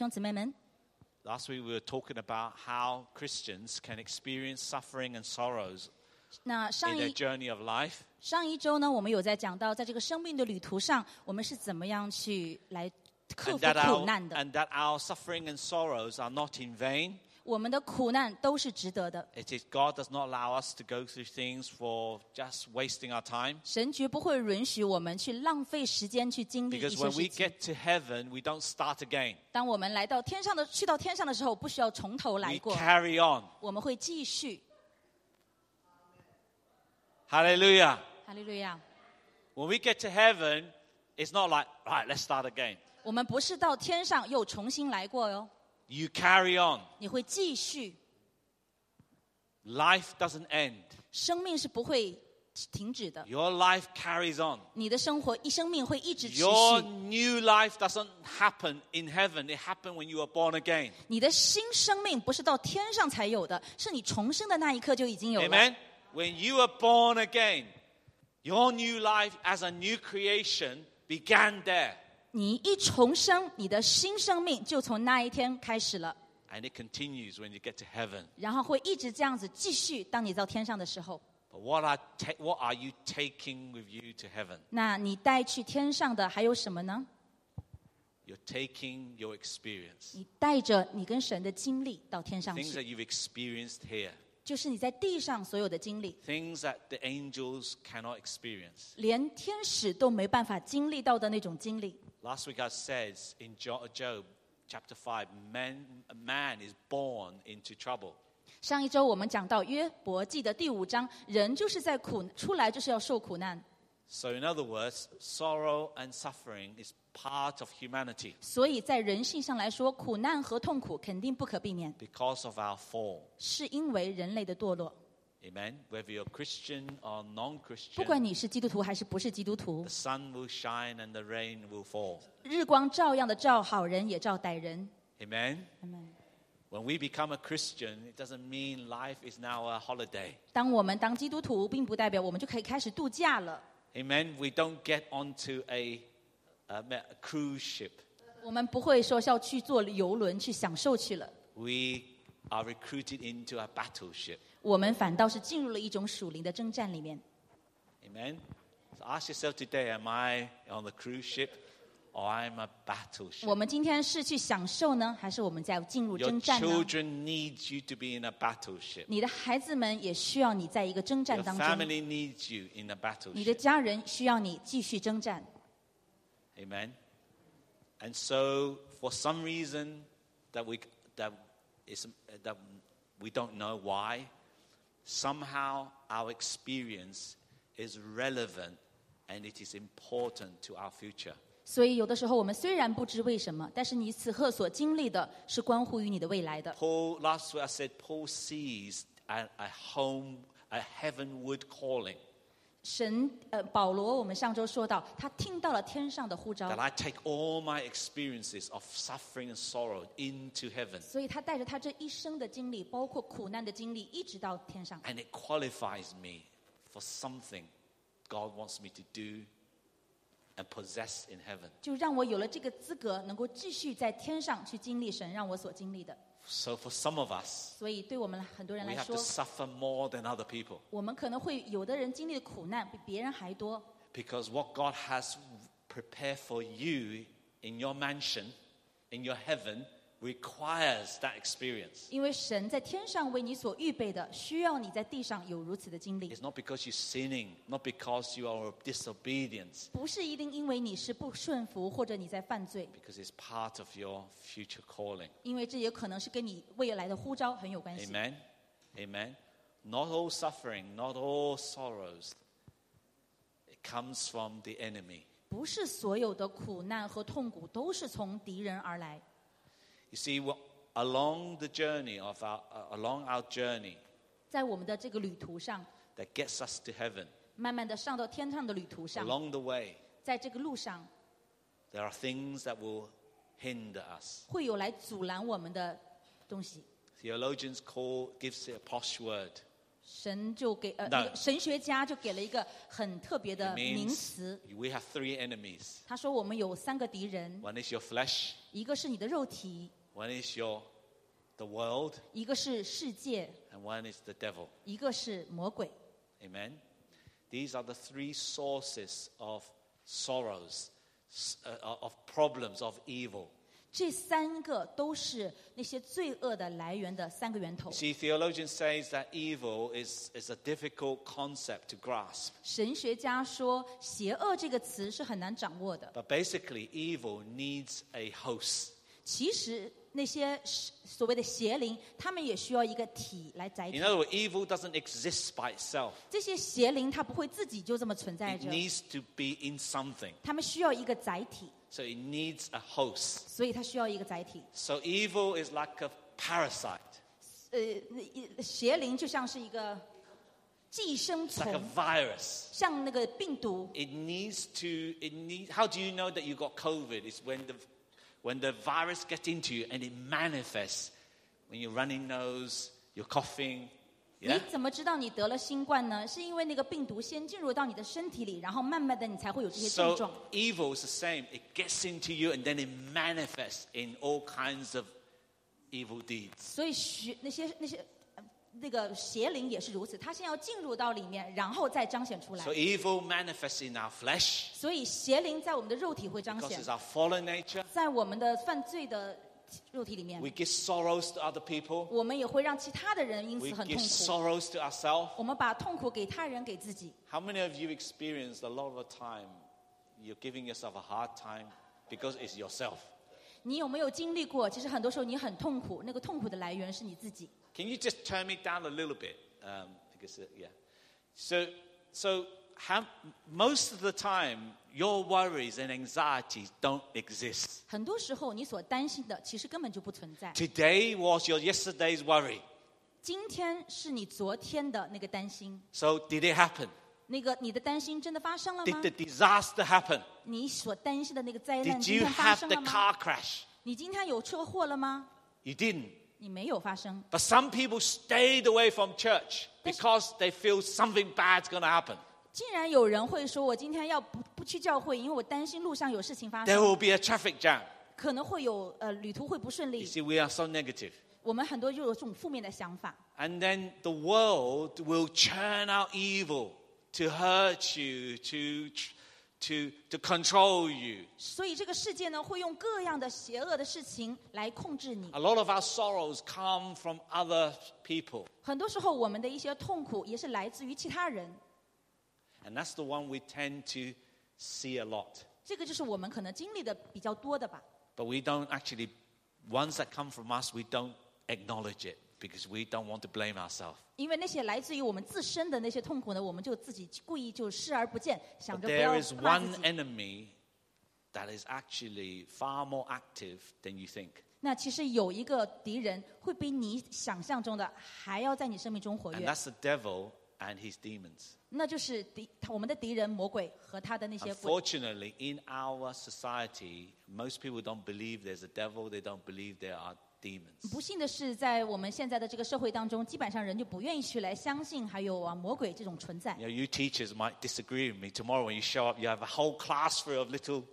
兄姊妹们， Last week we were talking about how Christians can experience suffering and sorrows 那 in 上 their 一 journey of life. 上一周呢，我们有在讲到，在这个生命的旅途上，我们是怎么样去来克 And 服 that, 苦难的。 our suffering and sorrows are not in vain. 我们的苦难都是值得的。 It is God does not allow us to go through things for just wasting our time. 神绝不会允许我们去浪费时间去经历一 Because 些 when 事 we 情。 get to heaven, we don't start again. 当我们来到天上的，去到天上的时候，不需要从头来 We 过， carry on. 我们会继续。 Hallelujah. 哈利路亚！ When we get to heaven, it's not like, right, let's start again. 我们不是到天上又重新来过哟， You carry on. 你会继续， Life doesn't end. 生命是不会停止的。 Your life carries on. 你的生命会一直持 Your 续。 new life doesn't happen in heaven. It happened when you were born again. 你的新生命不是到天上才有的，是你重生的那一刻就已经有了。 Amen? When you were born again, your new life as a new creation began there. 你一重生，你的新生命就从那一天开始了， And it continues when you get to heaven. 然后会一直这样子继续。当你到天上的时候， But what are you taking with you to heaven? 那你带去天上的还有什么呢？ You're taking your experience. 你带着你跟神的经历到天上 Things that 去， you've experienced here. 就是你在地上所有的经历， Things that the angels cannot experience. 连天使都没办法经历到的那种经历。 Last week I said in Job chapter 5, man is born into trouble. 上一周我们讲到约伯记的第5章，人就是在出来就是要受苦难。 So in other words, sorrow and suffering is part of humanity 所以在人性上来说，苦难和痛苦肯定不可避免， because of our fall. 是因为人类的堕落。 Amen? Whether you're Christian or 不 non-Christian, 管你是基督徒还是不是基督徒 the，sun will shine and the rain will fall. 日光照样的照好人，也照歹人。 Amen? Amen. When we become a Christian, it doesn't mean life is now a holiday. 当我们当基督徒，并不代表我们就可以开始度假了。 Amen? We don't get onto a cruise ship. 我们不会说是要去坐游轮去享受去了， We are recruited into a battleship. 我们反倒是进入了一种属灵的征战里面。 Amen? So ask yourself today, am I on the cruise ship or I'm a battleship? 我们今天是去享受呢，还是我们在进入 Your 征战呢？ children need you to be in a battleship. 你的孩子们也需要你在一个征战 Your 当中， family needs you in a 你的 battleship. 家人需要你继续征战。 Amen? And so, for some reason that we don't know why, somehow our experience is relevant and it is important to our future. 所以有的时候我们虽然不知为什么，但是你此刻所经历的是关乎于你的未来的。 Last week I said Paul sees a heavenward calling. 保罗，我们上周说到，他听到了天上的呼召 That，I take all my experiences of suffering and sorrow into heaven. 所以他带着他这一生的经历，包括苦难的经历，一直到天上。 And it qualifies me for something God wants me to do and possess in heaven. 就让我有了这个资格，能够继续在天上去经历神让我所经历的。 So for some of us, 所以对我们很多人 we 来 have to 说， suffer more than other people. 我们可能会有的人经历的苦难比别人还多， Because what God has prepared for you in your mansion, in your heaven, requires that experience. 因为神在天上为你所预备的，需要你在地上有如此的经历。 It's not because you're sinning, not because you are disobedient, 不是一定因为你是不顺服或者你在犯罪， because it's part of your future calling. 因为这也可能是跟你未来的呼召很有关系。 Amen? Amen? Not all suffering, not all sorrows, it comes from the enemy. 不是所有的苦难和痛苦都是从敌人而来。 You see, along the journey along our journey 在我们的这个旅途上， that gets us to heaven, 慢慢的上到天上的旅途上， along the way, 在这个路上 there are things that will hinder us. 会有来阻拦我们的东西。 Theologians gives it a posh word. 神就给那个神学家就给了一个很特别的 It 名 means 词。 we have 3 enemies. 他说我们有3个敌人， One is your flesh, 一个是你的肉体， one is the world, 一个是世界， and one is the devil. 一个是魔鬼。 Amen. These are the 3 sources of sorrows, of problems, of evil. 这3个都是那些罪恶的来源的3个源头。 See, theologian says that evil is a difficult concept to grasp. 神学家说，邪恶这个词是很难掌握的。 But basically, evil needs a host. 其实那些所谓的邪灵，他们也需要一个体来载体 In。other words, evil doesn't exist by itself. 这些邪灵它不会自己就这么存在 It 着， needs to be in something. 他们需要一个载体， So it needs a host. 所以它需要一个载体。 So evil is like a parasite. 邪灵就像是一个寄生 It's like a 虫， virus. 像那个病毒。 How do you know that you got COVID? It's when the virus gets into you and it manifests. When you're running nose, you're coughing. 你 Yeah? 怎么知道你得了新冠呢？是因为那个病毒先进入到你的身体里，然后慢慢的你才会有这些症状。 So evil is the same. It gets into you and then it manifests in all kinds of evil deeds. 所以那个邪灵也是如此，它先要进入到里面，然后再彰显出来 So。evil manifests in our flesh 所以邪灵在我们的肉体会彰 because 显 it's，our fallen nature. 在我们的犯罪的肉体里面 We，give sorrows to other people. 我们也会让其他的人因 We 此很 give 痛苦。 sorrows to ourselves. 我们把痛苦给他人，给自己。 How many of you experienced a lot of the time you're giving yourself a hard time because it's yourself? 你有没有经历过？其实很多时候你很痛苦，那个痛苦的来源是你自己。 Can you just turn me down a little bit? Because yeah. So most of the time, your worries and anxieties don't exist. 很多时候你所担心的，其实根本就不存在。 Today was your yesterday's worry. 今天是你昨天的那个担心， So did it happen? 那个你的担心真的发生了 Did 吗 the？disaster happen? 你所担心的那个灾难 Did 今 you 天发 have 生 the 了吗？ car crash? 你今天有车祸了吗？ You didn't. 你没有发生。 But some people stayed away from church because they feel something bad's going to happen. 竟然有人会说，我今天要不去教会，因为我担心路上有事情发 There 生， will be a traffic jam. 可能会有旅途会不顺 You 利。 see, we are so negative. 我们很多就有这种负面的想法。 And then the world will churn out evil to hurt you, to control you. 所以这个世界呢，会用各样的邪恶的事情来控制你。 A lot of our sorrows come from other people. 很多时候，我们的一些痛苦也是来自于其他人。 And that's the one we tend to see a lot. 这个就是我们可能经历的比较多的吧。 But we don't actually, ones that come from us, we don't acknowledge it because we don't want to blame ourselves. 因为那些来自于我们自身的那些痛苦呢，我们就自己故意就视而不见，想 But 着不要 there is 骂 one 自己。 enemy that is actually far more active than you think. 那其实有一个敌人会比你想象中的还要在你生命中活 And 跃， that's the devil and his demons. 那就是我们的敌人魔鬼和他的那些鬼。 Unfortunately, in our society, most people don't believe there's a devil. They don't believe there are demons. 不幸的是，在我们现在的这个社会当中，基本上人就不愿意去来相信还有魔鬼这种存在。 You know, you teachers might disagree with me. Tomorrow when you show up, you have a whole class full of little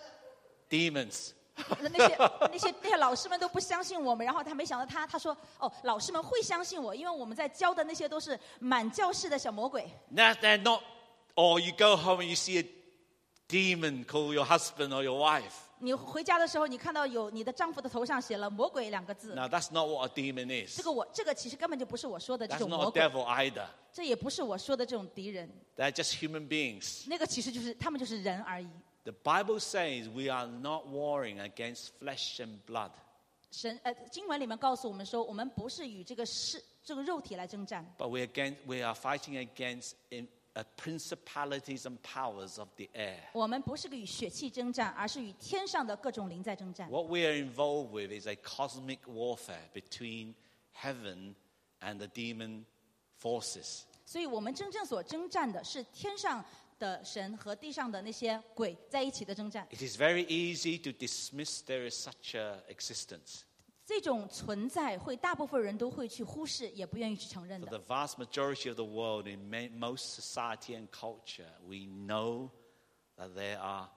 demons. 那些老师们都不相信我们，然后他没想到他说哦，老师们会相信我，因为我们在教的那些都是满教室的小魔鬼。 Now, they're not, or you go home and you see a demon call your husband or your wife. 你回家的时候，你看到有你的丈夫的头上写了“魔鬼”2个字， Now, that's not what a demon is. 这个其实根本就不是我说的这 That's 种 not 魔 a 鬼， devil either. 这也不是我说的这种敌人， They're just human beings. 那个其实就是他们就是人而已。 The Bible says we are not warring against flesh and blood. 经文里面告诉我们说，我们不是与这个肉体来征战， But we are fighting against principalities and powers of the air. 我们不是与血气征战，而是与天上的各种灵在征战。 What we are involved with is a cosmic warfare between heaven and the demon forces. 所以我们真正所征战的是天上的神和地上的那些鬼在一起的征战。 It is very easy to dismiss there is such a existence. 这种存在会大部分人都会去忽视，也不愿意去承认 For 的。 the vast majority of the world, in most society and culture, we know that there are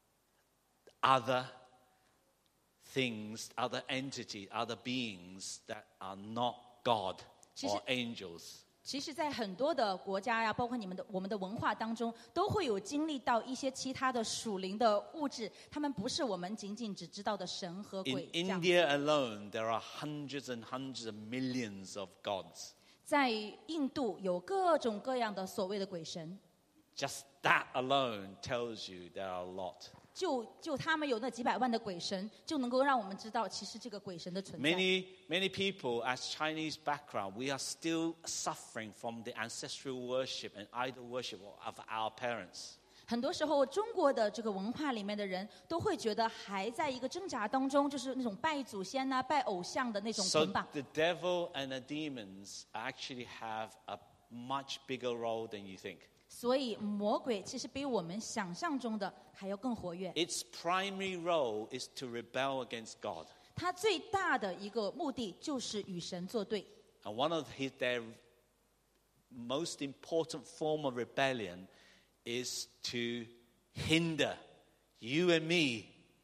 other things, other entities, other beings that are not God or angels. 其实在很多的国家呀，包括我们的文化当中，都会有经历到一些其他的属灵的物质，他们不是我们仅仅只知道的神和 In 鬼这样。 India alone, there are hundreds and hundreds of millions of gods. 在印度有各种各样的所谓的鬼神， Just that alone tells you there are a lot. 就他们有那几百万的鬼神，就能够让我们知道，其实这个鬼神的存在。 Many people, as Chinese background, we are still suffering from the ancestral worship and idol worship of our parents. 很多时候，中国的这个文化里面的人都会觉得还在一个挣扎当中，就是那种拜祖先呐、拜偶像的那种 So 捆绑。 the devil and the demons actually have a much bigger role than you think. 所以魔鬼其实比我们想象中的还要更活跃。 Its primary role is to rebel against God. 他最大的一个目的就是与神作对。 And one of their most important form of rebellion is to hinder you and me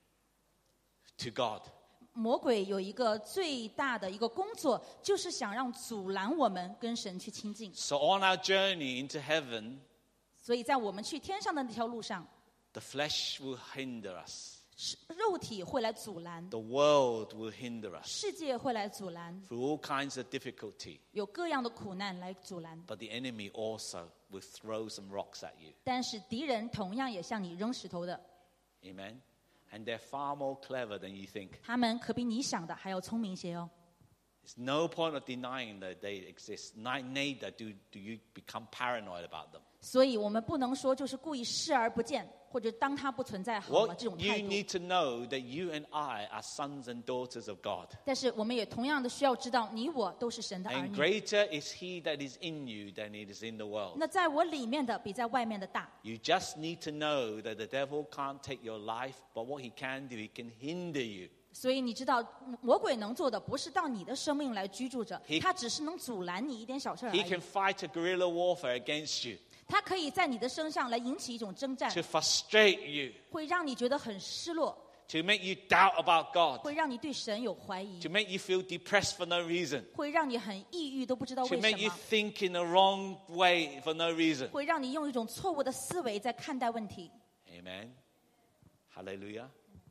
to God. 魔鬼有一个最大的一个工作，就是想让阻拦我们跟神去亲近。 So on our journey into heaven, 所以在我们去天上的那条路上， the flesh will hinder us. 肉体会来阻拦， The world will hinder us 世界会来阻拦， through all kinds of difficulty. 有各样的苦难来阻拦。 But the enemy also will throw some rocks at you. 但是敌人同样也向你扔石头的， Amen? And they're far more clever than you think. 他们可比你想的还要聪明些哦。 There's no point of denying that they exist. Neither do you become paranoid about them. 所以我们不能说就是故意视而不见，或者当它不存在好了 What 这种 you 态度。 need to know that you and I are sons and daughters of God. 但是我们也同样的需要知道，你我都是神的儿 And 女。 greater is he that is in you than it is in the world. 那在我里面的比在外面的大。 You just need to know that the devil can't take your life, but what he can do, he can hinder you. 所以你知道，魔鬼能做的不是到你的生命来居住着 He-， 他只是能阻拦你一点小事而 He 已 can。fight a guerrilla warfare against you 他可以在你的身上来引起一种征战 to，frustrate you, 会让你觉得很失落， to make you doubt about God, 会让你对神有怀疑 to，make you feel depressed for no reason, 会让你很抑郁，都不知道 to 为 make 什 you 么， think in the wrong way for no reason. 会让你用一种错误的思维在看待问题。 Amen. Hallelujah.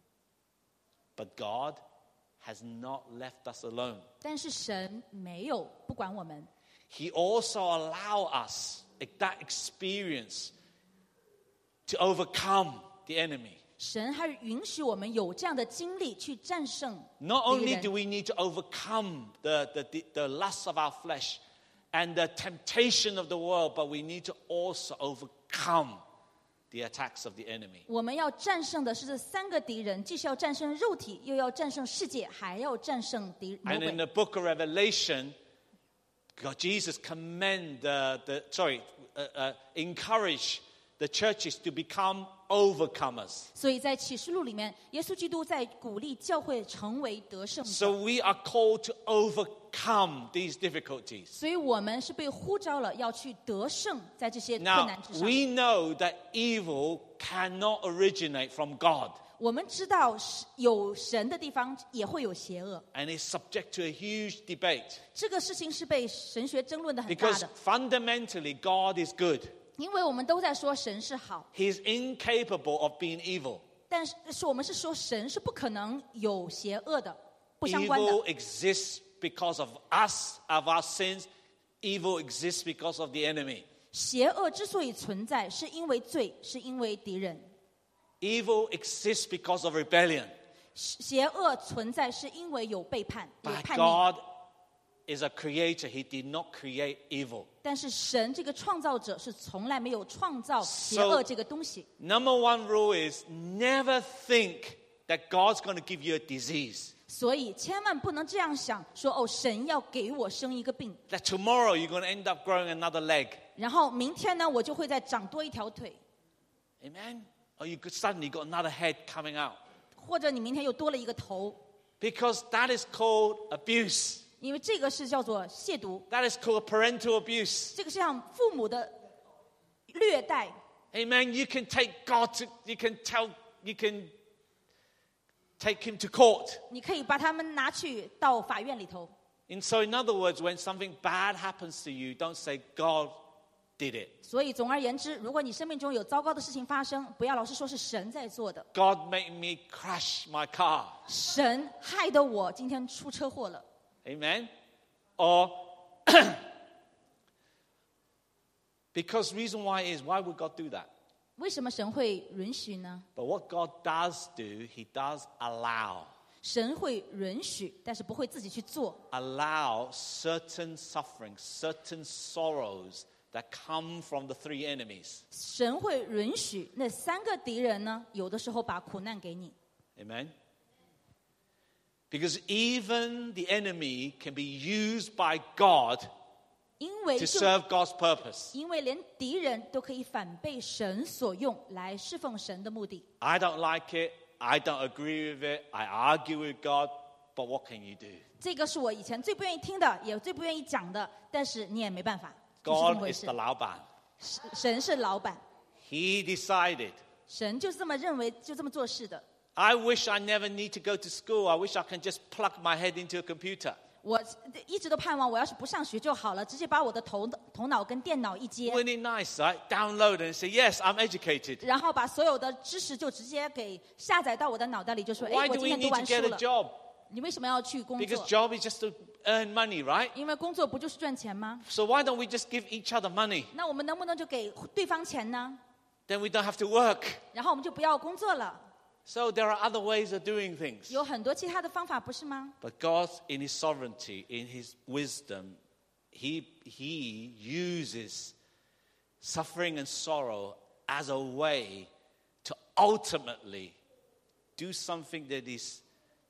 But God has not left us alone. 但是神没有不管我们， He also allow us that experience to overcome the enemy. 神还允许我们有这样的经历去战胜 Not 敌 only 人 do we need to overcome the lust of our flesh and the temptation of the world, but we need to also overcome the attacks of the enemy. 我们要战胜的是这三个敌人，既是要战胜肉体，又要战胜世界，还要战胜魔 And in 鬼。 the book of Revelation, Jesus encourage the churches to become overcomers. 所以在启示录里面，耶稣基督在鼓励教会成为得胜者。 So we are called to overcome these difficulties. 所以我们是被呼召了，要去得胜在这些困 Now, 难之上。 we know that evil cannot originate from God, 我们知道有神的地方也会有邪恶， and it's subject to a huge debate. 这个事情是被神学争论的很大 Because 的， fundamentally, God is good. 因为我们都在说神是好， He is incapable of being evil. 但是我们是说神是不可能有邪恶的，不相关的。 Evil exists because of us, of our sins. Evil exists because of the enemy. 邪恶之所以存在，是因为罪，是因为敌人。 Evil exists because of rebellion. 邪恶存在是因为有背叛，有 But 叛逆。 God is a creator. He did not create evil. 但是神这个创造者是从来没有创造邪恶这个东西。 Number one rule is never think that God's going to give you a disease. 所以千万不能这样想，说哦，神要给我生一个病， That tomorrow you're going to end up growing another leg. 然后明天呢，我就会再长多一条腿， Amen? Or you could suddenly got another head coming out. 或者你明天又多了一个头。 Because that is called abuse. 因为这个是叫做亵渎， That is called parental abuse. 这个是像父母的虐待。 Amen. You can take God to, you can take him to court. 你可以把他们拿去到法院里头。 And so in other words, when something bad happens to you, don't say God did it. 所以总而言之，如果你生命中有糟糕的事情发生，不要老是说是神在做的， God made me crash my car. 神害得我今天出车祸了。 Amen. Or because reason why is, why would God do that? 为什么神会允许呢？ But what God does do, he does allow. 神会允许，但是不会自己去做。 Allow certain suffering, certain sorrows that come from the three enemies. 神会允许那三个敌人呢，有的时候把苦难给你。 Amen. Because even the enemy can be used by God 因为 to 就 serve God's purpose. 因为连敌人都可以反被神所用来侍奉神的目的。 I don't like it. I don't agree with it. I argue with God. But what can you do? 这个是我以前最不愿意听的，也最不愿意讲的，但是你也没办法，就是这么 God 回 is 事 the 老板. 神是老板， He decided. 神就是这么认为，就这么做事的。 I wish I never need to go to school. I wish I can just plug my head into a computer. 我一直都盼望，我要是不上学就好了，直接把我的头脑跟电脑一接， Wouldn't it nice, right? Download and say, yes, I'm educated. 然后把所有的知识就直接给下载到我的脑袋里，就说：“哎， Why 我 do 今 we 天读 need to 完书 get a 了。 job? ” 你为什么要去工 Because 作？ job is just to earn money, right? 因为工作不就是赚钱吗？ So why don't we just give each other money? 那我们能不能就给对方钱呢？ Then we don't have to work. 然后我们就不要工作了。 So there are other ways of doing things. 有很多其他的方法，不是吗？ But God, in His sovereignty, in His wisdom, He uses suffering and sorrow as a way to ultimately do something that is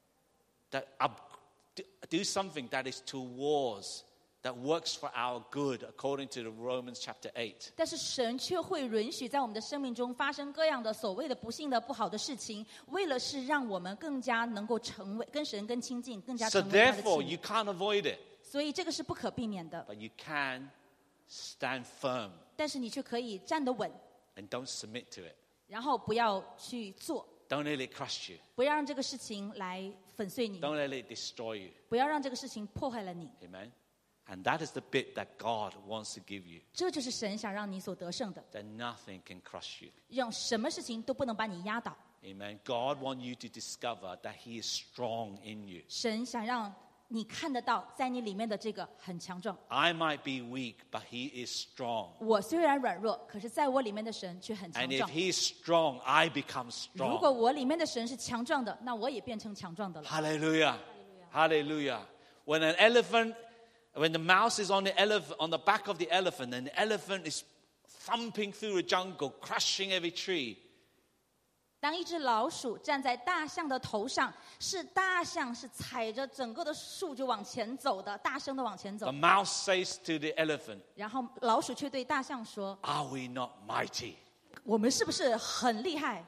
towards, that works for our good, according to the Romans chapter 8. 但是神却会允许在我们的生命中发生各样的所谓的不幸的不好的事情，为了是让我们更加能够成为跟神更亲近，更加 So 成为他的 therefore, 亲 you 密。 can't avoid it, 所以这个是不可避免的， but you can stand firm 但是你却可以站得稳， and don't submit to it. 然后不要去做， Don't let it crush you. 不要让这个事情来粉碎你， Don't let it destroy you. 不要让这个事情破坏了你。 Amen. And that is the bit that God wants to give you. 这就是神想让你所得胜的， That nothing can crush you. 让什么事情都不能把你压倒。 Amen. God wants you to discover that He is strong in you. 神想让你看得到，在你里面的这个很强壮。 I might be weak, but He is strong. 我虽然软弱，可是在我里面的神却很强 And if 壮。 He is strong, I become 如果 strong. 我里面的神是强壮的，那我也变成强壮的了。 Hallelujah. Hallelujah. When the mouse is on the back of the elephant, and the elephant is thumping through the jungle, crushing every tree. 当一只老鼠站在大象的头上，是大象是踩着整个的树就往前走的，大声的往前走 The。mouse says to the elephant, 然后老鼠却对大象说 "Are we not mighty?" ：“ 我们是不是很厉害？”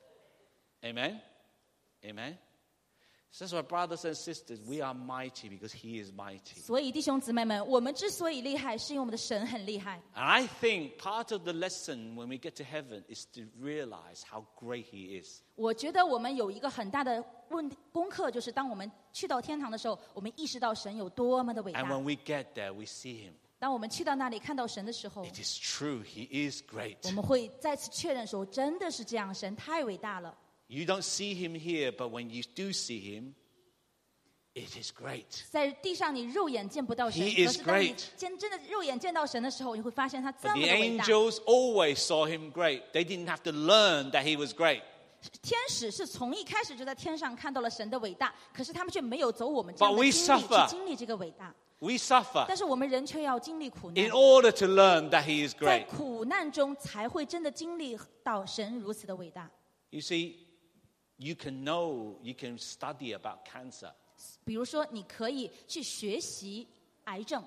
Amen. Amen. So that's why, brothers and sisters, we are mighty because He is mighty. 所以弟兄姊妹们，我们之所以厉害，是因为我们的神很厉害。 And I think part of the lesson when we get to heaven is to realize how great He is. 我觉得我们有一个很大的功课，就是当我们去到天堂的时候，我们意识到神有多么的伟 And 大。 when we get there, we see Him. 当我们去到那里看到神的时候， It is true, He is great. 我们会再次确认说，真的是这样，神太伟大了。 You don't see Him here, but when you do see Him, it is great. 在地上你肉眼见不到神， He 可 is 是当你 great. 真的肉眼见到神的时候，你会发现他这 But 么 the 的伟大。 angels always saw Him great. They didn't have to learn that He was great. 天使是从一开始就在天上看到了神的伟大，可是他们却没有走我们这样 But 的 we 经历 suffer. 去经历这个伟大。 We suffer 但是我们人却要经历苦难 in，order to learn that He is 在 great. 苦难中才会真的经历到神如此的伟大。 You see, you can study about cancer. 比如说，你可以去学习癌症，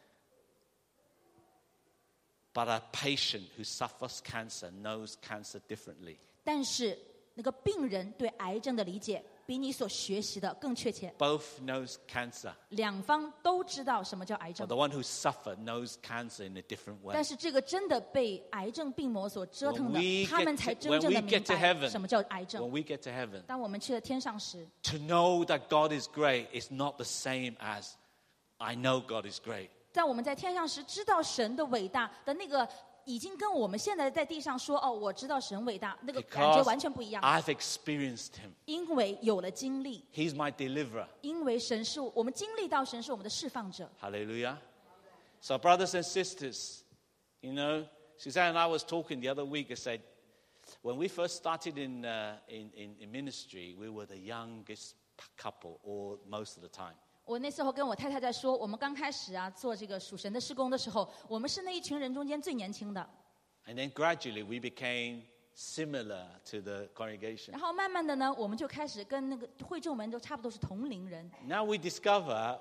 But a patient who suffers cancer knows cancer differently. 但是那个病人对癌症的理解比你所学习的更确切。 Both knows cancer. 两方都知道什么叫癌 But 症， the one who suffered knows cancer in a different way. 但是这个真的被癌症病魔所折腾 When 的 we， 他们才 get 真 to- 正的 when we 明 get to 白 heaven 什么叫癌 When 症。 we get to heaven, 当我们去了天上时， to know that God is great is not the same as I know God is great. 在我们在天上时知道神的伟大的那个，已经跟我们现在在地上说哦，我知道神伟大，那个感觉 Because 完全不一样。 I've experienced Him. 因为有了经历， He's my deliverer. 因为神是我们经历到神是我们的释放者。 Hallelujah. So, brothers and sisters, you know, Suzanne and I was talking the other week. I said, when we first started in ministry, we were the youngest couple, or most of the time. 我那时候跟我太太在说，我们刚开始做这个属神的事工的时候，我们是那一群人中间最年轻的。 And then gradually we became similar to the congregation. 然后慢慢的呢，我们就开始跟那个会众们都差不多是同龄人。 Now we discover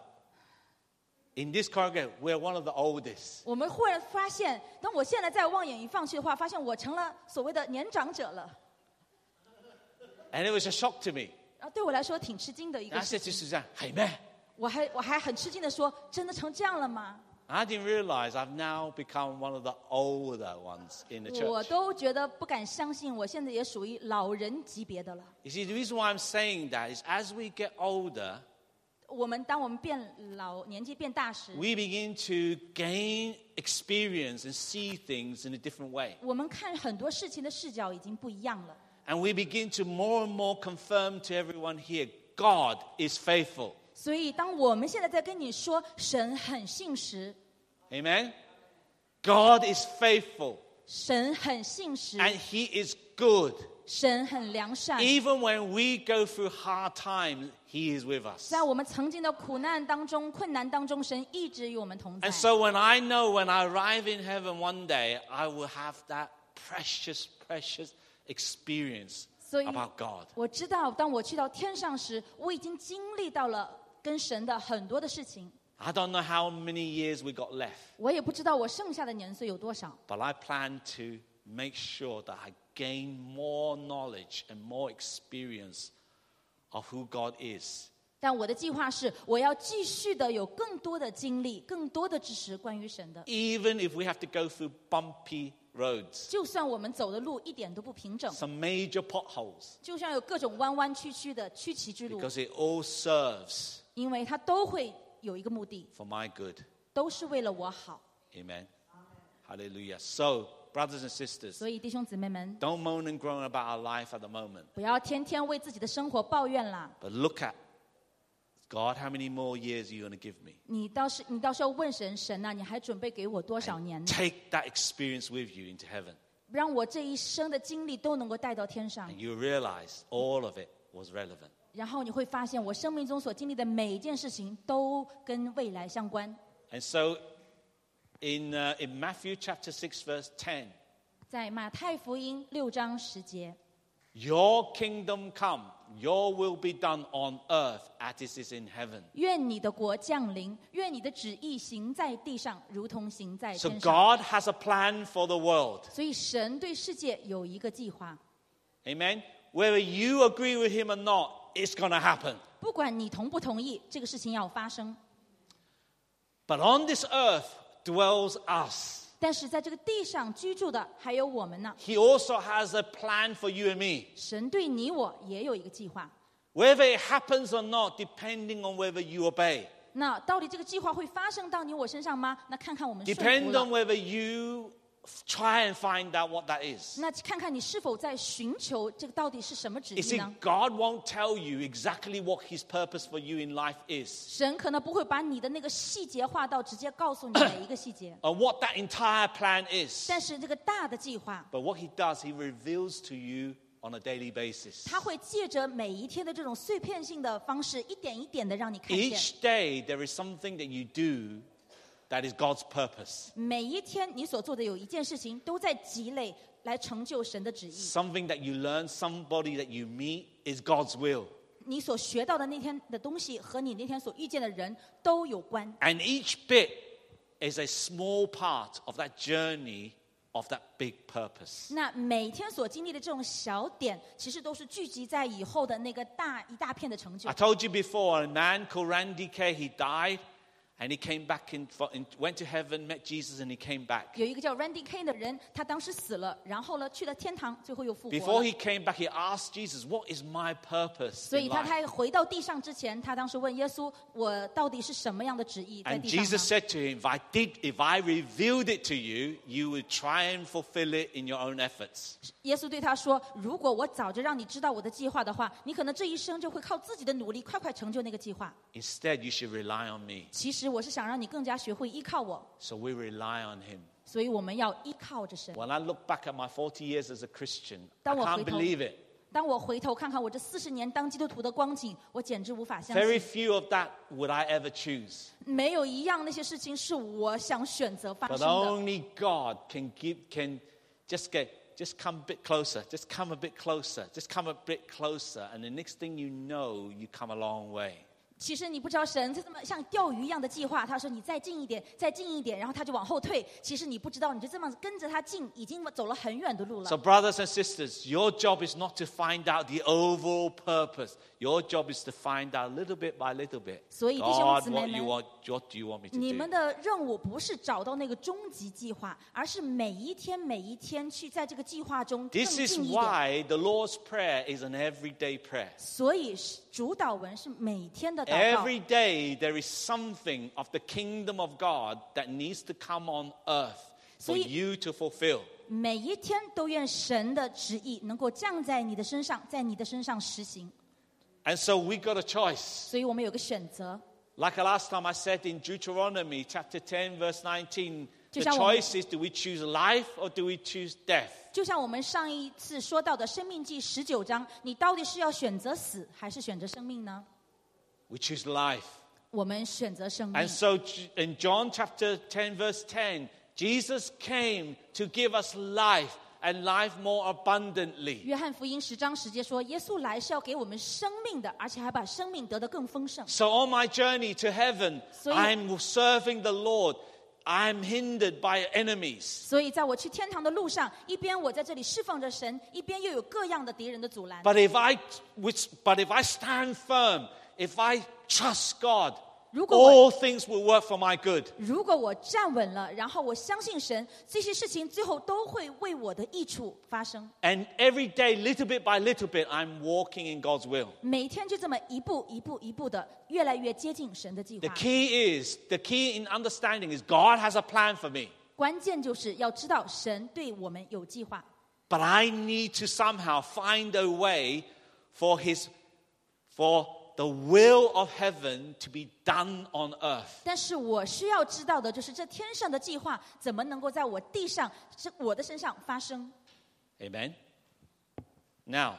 in this congregation, we're one of the oldest. 我们忽然发现，当我现在再望眼一放去的话，发现我成了所谓的年长者了。 And it was a shock to me. 然后对我来说挺吃惊的一 And 个 I 事 said to 情。 Suzanne, hey man, 我还很吃惊的说，真的成这样了吗？ I didn't realize I've now become one of the older ones in the 我 church. 都觉得不敢相信，我现在也属于老人级别的了。 You see, the reason why I'm saying that is as we get older, 当我们变老，年纪变大时， we begin to gain experience and see things in a different way. 我们看很多事情的视角已经不一样了。 And we begin to more and more confirm to everyone here, God is faithful. 所以，当我们现在在跟你说神很信实， Amen? God is faithful 神很信实， and He is good. 神很良善， Even when we go through hard times, He is with us. 在我们曾经的苦难当中、困难当中，神一直与我们同在 And。so when I know when I arrive in heaven one day, I will have that precious, precious experience 所以 about God. 我知道，当我去到天上时，我已经经历到了跟神的很多的事情。 I don't know how many years we got left, 我也不知道我剩下的年岁有多少， but I plan to make sure that I gain more knowledge and more experience of who God is. 但我的计划是，我要继续的有更多的经历、更多的知识关于神的。 Even if we have to go through bumpy roads, 就算我们走的路一点都不平整， some major potholes, 就算有各种弯弯曲曲的曲奇之路， because it all serves 因为它都会有一个目的， for my good. 都是为了我好。 Amen. Hallelujah. So, brothers and sisters, 所以弟兄姊妹们， don't moan and groan about our life at the moment, 不要天天为自己的生活抱怨啦。 but look at God, how many more years are you going to give me? 你倒是要问神，神啊，你还准备给我多少年呢？ Take that experience with you into heaven, 让我这一生的经历都能够带到天上 and，you realize all of it was relevant. 然后你会发现，我生命中所经历的每一件事情都跟未来相关。 And so, in Matthew chapter 6, verse 10, 在马太福音6章10节， your kingdom come, your will be done on earth as it is in heaven. 愿你的国降临，愿你的旨意行在地上，如同行在 So 天上。 God has a plan for the world. 所以神对世界有一个计划， Amen? Whether you agree with him or not, it's going to happen. 不管你同不同意，这个事情要发生。 But on this earth dwells us. 但是在这个地上居住的还有我们呢。 He also has a plan for you and me. 神对你我也有一个计划。 Whether it happens or not, depending on whether you obey. 那到底这个计划会发生到你我身上吗？那看看我们顺服 Depend on 了。 whether you try and find out what that is. 那看看你是否在寻求这个到底是什么旨 You 意 see, 呢？ God won't tell you exactly what his purpose for you in life is. 神可能不会把你的那个细节化到直接告诉你每一个细节， Or what that entire plan is. 但是这个大的计划， But what he does, he reveals to you on a daily basis. 他会借着每一天的这种碎片性的方式，一点一点的让你看见。 Each day, there is something that you do that is God's purpose. 每一天你所做的有一件事情，都在积累来成就神的旨意。 Something that you learn, somebody that you meet is God's will. 你所学到的那天的东西和你那天所遇见的人都有关， And each bit is a small part of that journey of that big purpose. 那每天所经历的这种小点，其实都是聚集在以后的那个一大片的成就 I。told you before, a man called Randy Kay, he died and he came back went to heaven, met Jesus, and he came back. 有一个叫 Randy Kay 的人，他当时死了，然后呢去了天堂，最后又复活 Before 了。 he came back, he asked Jesus, what is my purpose 所 in 以他 life? 还回到地上之前，他当时问耶稣：“我到底是什么样的旨意在 And 地上呢 Jesus said to him, if I revealed it to you, you would try and fulfill it in your own efforts. 耶稣对他说：“如果我早就让你知道我的计划的话，你可能这一生就会靠自己的努力快快成就那个计划。 Instead, you should rely on me. 其实我是想让你更加学会依靠我， So we rely on him. 所以我们要依靠着神。 When I look back at my 40 years as a Christian, I 当我 can't 回头 believe it. 当我回头看看我这40年当基督徒的光景，我简直无法相 Very 信， few of that would I ever choose. 没有一样那些事情是我想选择发 But 生的。 only God can just come a bit closer, just come a bit closer, just come a bit closer. And the next thing you know, you come a long way. 其实你不知道神这么像钓鱼一样的计划，他说你再近一点，再近一点，然后他就往后退。其实你不知道，你就这么跟着他进，已经走了很远的路了。 So brothers and sisters, your job is not to find out the overall purpose. Your job is to find out little bit by little bit. 所以弟兄 God, 姊妹们， what do you want me to 你 do? 们的任务不是找到那个终极计划，而是每一天每一天去在这个计划中更 This is 近一点。 why the Lord's Prayer is an everyday prayer. 所以主祷文是每天的祷告。 Every day there is something of the kingdom of God that needs to come on earth for 所以 you to fulfill. 每一天都愿神的旨意能够降在你的身上，在你的身上实行。 And so we got a choice. 所以我们有个选择。 Like last time I said in Deuteronomy chapter 10 verse 19, the 就像我们- choice is, do we choose life or do we choose death? 就像我们上一次说到的《生命记》19章，你到底是要选择死还是选择生命呢？ We choose life. 我们选择生命 And。so in John chapter 10 verse 10, Jesus came to give us life and life more abundantly. 约翰福音10章10节说，耶稣来是要给我们生命的，而且还把生命得得更丰盛。 So on my journey to heaven, 所以- I'm serving the Lord. I'm hindered by enemies. 所以在我去天堂的路上，一边我在这里侍奉着神，一边又有各样的敌人的阻拦。 But if I stand firm, if I trust God, 如果我- all things will work for my good. 如果我站稳了，然后我相信神，这些事情最后都会为我的益处发生。 And every day, little bit by little bit, I'm walking in God's will. 每天就这么一步一步一步的，越来越接近神的计 The 划。 key in understanding is God has a plan for me. 关键就是要知道神对我们有计划， But I need to somehow find a way for the will of heaven to be done on earth. 但是我需要知道的就是这天上的计划怎么能够在我地上，是我的身上发生。 Amen. Now,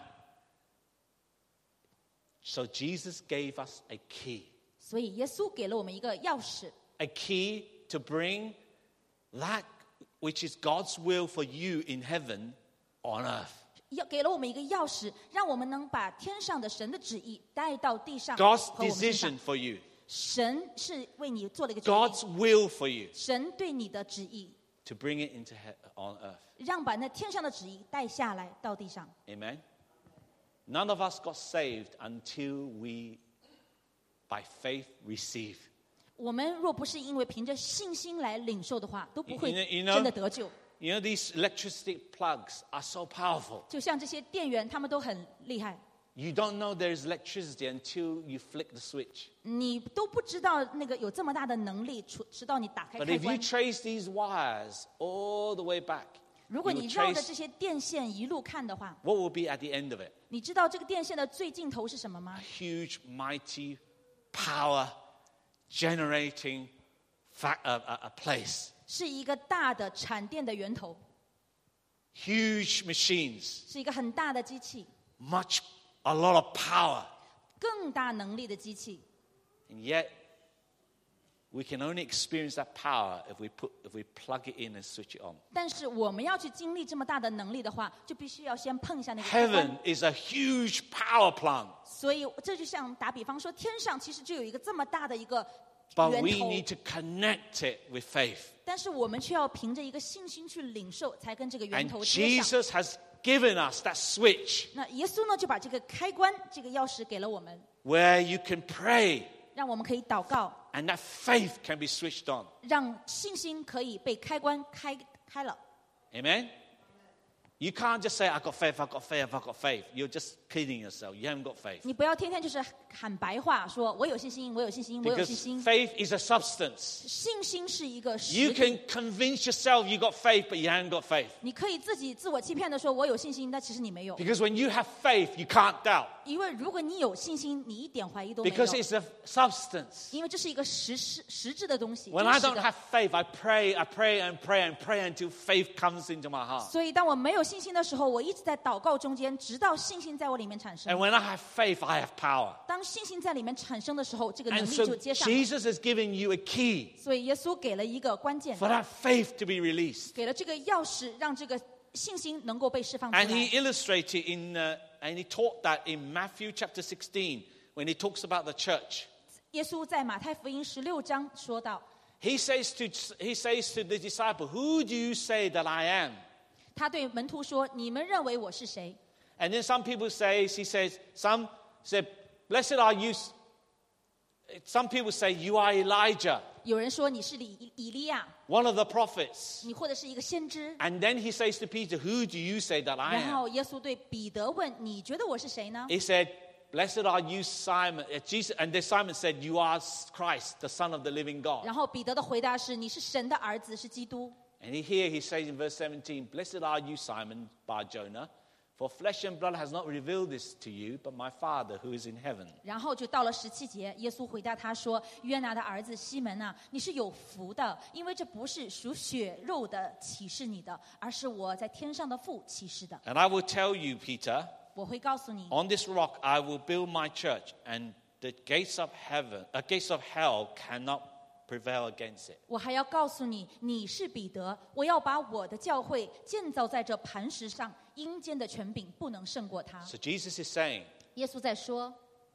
so Jesus gave us a key. 所以耶稣给了我们一个钥匙， A key to bring that which is God's will for you in heaven on earth. 给了我们一个钥匙，让我们能把天上的神的旨意带到地上。 God's 和我们身上 decision for you. 神是为你做了一个决定， God's will for you 神对你的旨意， to bring it into on earth. 让把那天上的旨意带下来到地上。 Amen. None of us got saved until we, by faith, receive. 我们若不是因为凭着信心来领受的话，都不会 You know- 真的得救。 You know, these electricity plugs are so powerful. 就像这些电源，他们都很厉害， You don't know there is electricity until you flick the switch. 你都不知道那个有这么大的能力，直到你打开 But 开 if you 关。 trace these wires all the way back, 如果 you 你 will 绕着 trace 这些电线一路看的话， what will be at the end of it. 你知道这个电线的最尽头是什么吗 A？ huge, mighty power generating a place. 是一个大的产电的源头， Huge machines, 是一个很大的机器， a lot of power. 更大能力的机器。 And yet, we can only experience that power if we plug it in and switch it on. 但是我们要去经历这么大的能力的话，就必须要先碰一下那个开关。 Heaven is a huge power plant. 所以这就像打比方说，天上其实就有一个这么大的一个 But we 源头。 need to connect it with faith. 但是我们却要凭着一个信心去领受，才跟这个源 And 头接上。 Jesus has given us that switch 那耶稣呢，就把这个开关、这个钥匙给了我们， where you can pray 让我们可以祷告， and that faith can be switched on. 让信心可以被开关开了。 Amen? You can't just say, I've got faith, I've got faith, I've got faith. You're just kidding yourself. You haven't got faith. 你不要天天就是喊白话，说我有信心，我有信心，我有信 Because 心。 faith is a substance. 信心是一个实 You 体， can convince yourself you got faith, but you haven't got faith. 你可以自我欺骗的说我有信心，但其实你没有。 Because when you have faith, you can't doubt. 因为如果你有信心，你一点怀疑都没有， Because it's a substance. 因为这是一个实质的东西。 When 真 I 实 don't 的 have faith, I pray and pray and pray until faith comes into my heart. 所以当我没有信心的时候，我一直在祷告中间，直到信心在我里面产生 And。when I have faith, I have power. 当信心在里面产生的时候，这个能 And 力 so 就接上了。 Jesus has given you a key 所以耶稣给了一个关键， for that faith to be released. 给了这个钥匙，让这个信心能够被释放出 And he 来。 illustrated and he taught that in Matthew chapter 16 when he talks about the church. 耶稣在马太福音16章说到， He says to the disciple, who do you say that I am? 他对门徒说：“你们认为我是谁？” And then some people say, some say, blessed are you. Some people say, you are Elijah, 有人说你是以利亚， one of the prophets. 你或者是一个先知。 And then he says to Peter, who do you say that I 然 am? 后耶稣对彼得问：“你觉得我是谁呢 He said, blessed are you, Simon. And then Simon said, you are Christ, the Son of the living？” God. 然后彼得的回答是：“你是神的儿子，是基督。” And here he says in verse 17, blessed are you, Simon Bar-Jonah, for flesh and blood has not revealed this to you, but my Father who is in heaven. 然后就到了17节，耶稣回答他说：“约拿的儿子西门啊，你是有福的，因为这不是属血肉的启示你的，而是我在天上的父启示的。 And I will tell you, Peter, 我会告诉你， on this rock I will build my church, and the gates of hell cannot prevail against it. 我还要告诉你，你是彼得，我要把我的教会建造在这磐石上，阴间的权柄不能胜过它。” So Jesus is saying, 耶稣在说，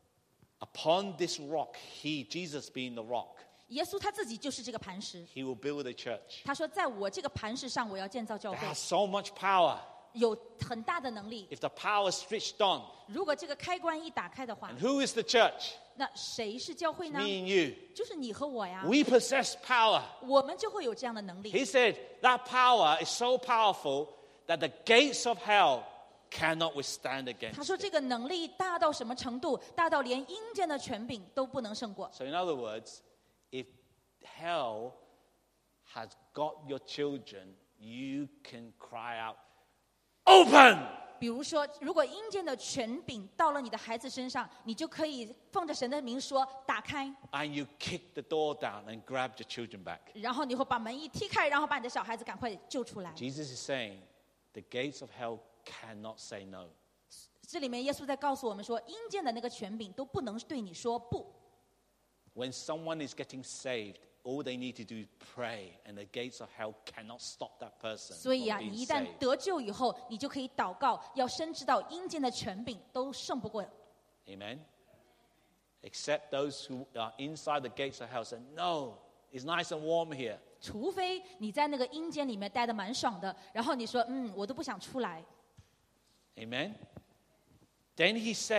upon this rock, Jesus being the rock, 耶稣他自己就是这个磐石。 he will build a church. 他说，在我这个磐石上，我要建造教 It 会， has so much power. 有很大的能力。 If the power is switched on, 如果这个开关一打开的话 and，who is the church? 那谁是教会呢？ Me and you. 就是你和我呀。 We possess power. 我们就会有这样的能力。 He said that power is so powerful that the gates of hell cannot withstand 他 against 说 it. 这个能力大到什么程度？大到连阴间的权柄都不能胜过。 So in other words, if hell has got your children, you can cry out, open! 比如说，如果阴间的权柄到了你的孩子身上，你就可以奉着神的名说打开， And you kick the door down and grab your children back. 然后你会把门一踢开，然后把你的小孩子赶快救出来。 Jesus is saying the gates of hell cannot say no. 这里面耶稣在告诉我们说，阴间的那个权柄都不能对你说不。 When someone is getting saved, all they need to do is pray, and the gates of hell cannot stop that person 所以 from 啊，你 being 一旦 saved. 得救以后，你就可以祷告，要深知道阴间的权柄都胜不过。 Amen. Except those who are inside the gates of hell say, no, it's nice and warm here. 除非你在那个阴间里面待得蛮爽的，然后你说，我都不想出来。 Amen. Then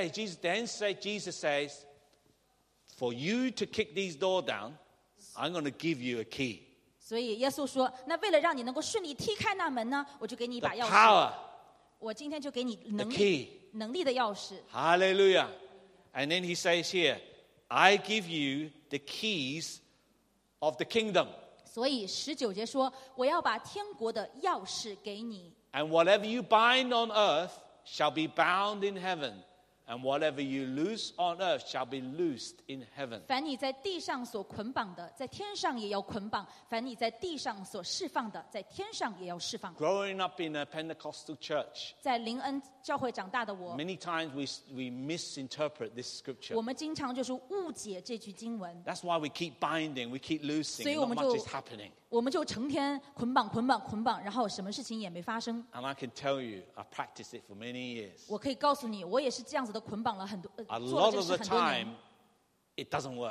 Jesus says, for you to kick these doors down, I'm going to give you a key. 所以耶稣说，那为了让你能够顺利踢开那门呢，我就给你一 The 把钥匙。 power, 我今天就给你 the 能力 key. 能力的钥匙。 Hallelujah. And then he says here, I give you the keys of the kingdom. 所以19节说，我要把天国的钥匙给你。 And whatever you bind on earth shall be bound in heaven. And whatever you loose on earth shall be loosed in heaven. 凡你在地上所捆绑的，在天上也要捆绑；凡你在地上所释放的，在天上也要释放。 Growing up in a Pentecostal church, 在灵恩教会长大的我， many times we misinterpret this scripture. 我们经常就是误解这句经文， That's why we keep binding, we keep loosing, 所以 and 我 not 们 much 就 is happening. 我们就成天捆绑，然后什么事情也没发生。 And I can tell you, I've practiced it for many years. 我可以告诉你，我也是这样子的捆绑了很多， A 做了 lot 这 of 事 the 很多年 time,。it doesn't work.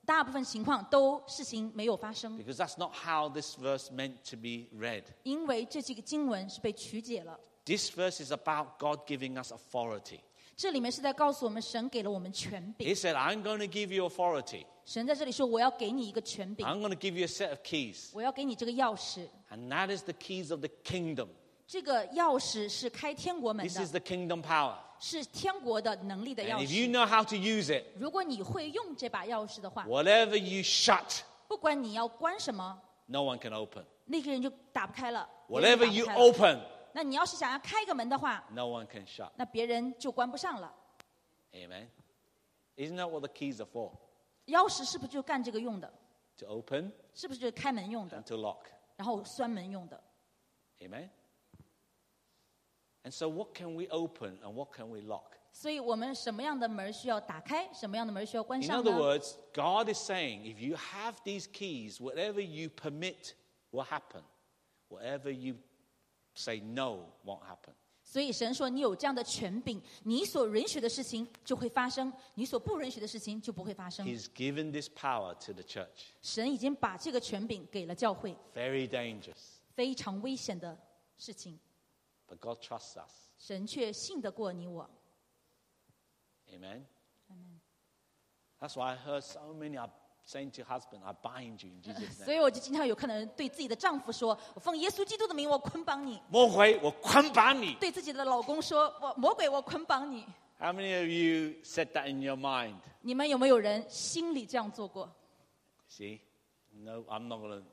大部分情况都事情没有发生， Because that's not how this verse meant to be read. 因为这几个经文是被曲解了。 This verse is about God giving us authority. 这里面是在告诉我们，神给了我们权柄。 He said, I'm going to give you authority. 神在这里说，我要给你一个权柄， I'm going to give you a set of keys. 我要给你这个钥匙。 And that is the keys of the kingdom. 这个钥匙是开天国门 This is 的， the kingdom power. 是天国的能力的钥 And if you 匙。 know how to use it, 如果你会用这把钥匙的话， whatever you shut, 不管你要关什么， no one can open. 那个人就打不开了。别人 Whatever 打 you 不开了 open, 那你要是想要开个门的话， no one can shut. 那别人就关不上了。 Amen. Isn't that what the keys are for? 钥匙是不是就干这个用的？ To open 是不是就是开门用的 and，to lock. 然后拴门用的？ Amen. And so what can we open and what can we lock? 所以我们什么样的门需要打开，什么样的门需要关 In 上 other 呢？ words, God is saying, if you have these keys, whatever you permit will happen. Whatever you say no won't happen. 所以神说，你有这样的权柄，你所允许的事情就会发生，你所不允许的事情就不会发生。 He's given this power to the church. 神已经把这个权柄给了教会， Very dangerous. 非常危险的事情， But God trusts us. 神却信得过你我。 Amen. That's why I heard so many are saying to your husband, I bind you in Jesus' 所 name. 以我就经常有看到人对自己的丈夫说：“我奉耶稣基督的名，我捆绑你。 魔鬼，我捆绑你。” 对自己的老公说：“我魔鬼，我捆绑你。 How many of you said that in your mind? ” 你们有没有人心里这样做过？ See? No, I'm not going to.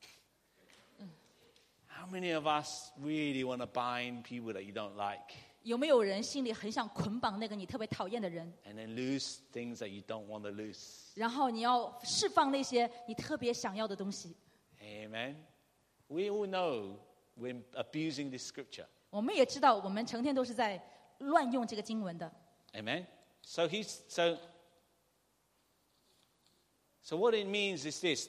How many of us really want to bind people that you don't like 有没有人心里很想捆绑那个你特别讨厌的人， and then lose things that you don't want to lose? 然后你要释放那些你特别想要的东西？ Amen. We all know we're abusing this scripture. 我们也知道，我们成天都是在乱用这个经文的。 Amen. So what it means is this.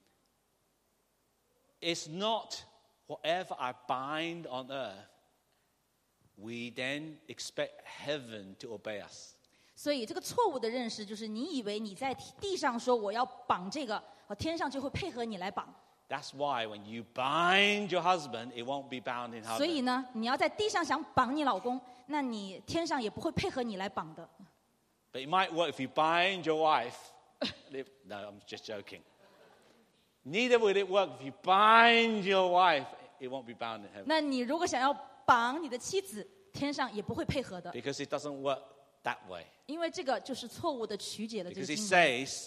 It's not whatever I bind on earth, we then expect heaven to obey us. 所以这个错误的认识就是，你以为你在地上说我要绑这个，天上就会配合你来绑。 That's why when you bind your husband, it won't be bound in 所以 heaven. 呢，你要在地上想绑你老公，那你天上也不会配合你来绑的。 But it might work if you bind your wife. No, I'm just joking. Neither will it work if you bind your wife. It won't be bound in heaven. 那你如果想要绑你的妻子，天上也不会配合的， Because it doesn't work that way. 因为这个就是错误的曲解了这 Because 个 it 经文。 says,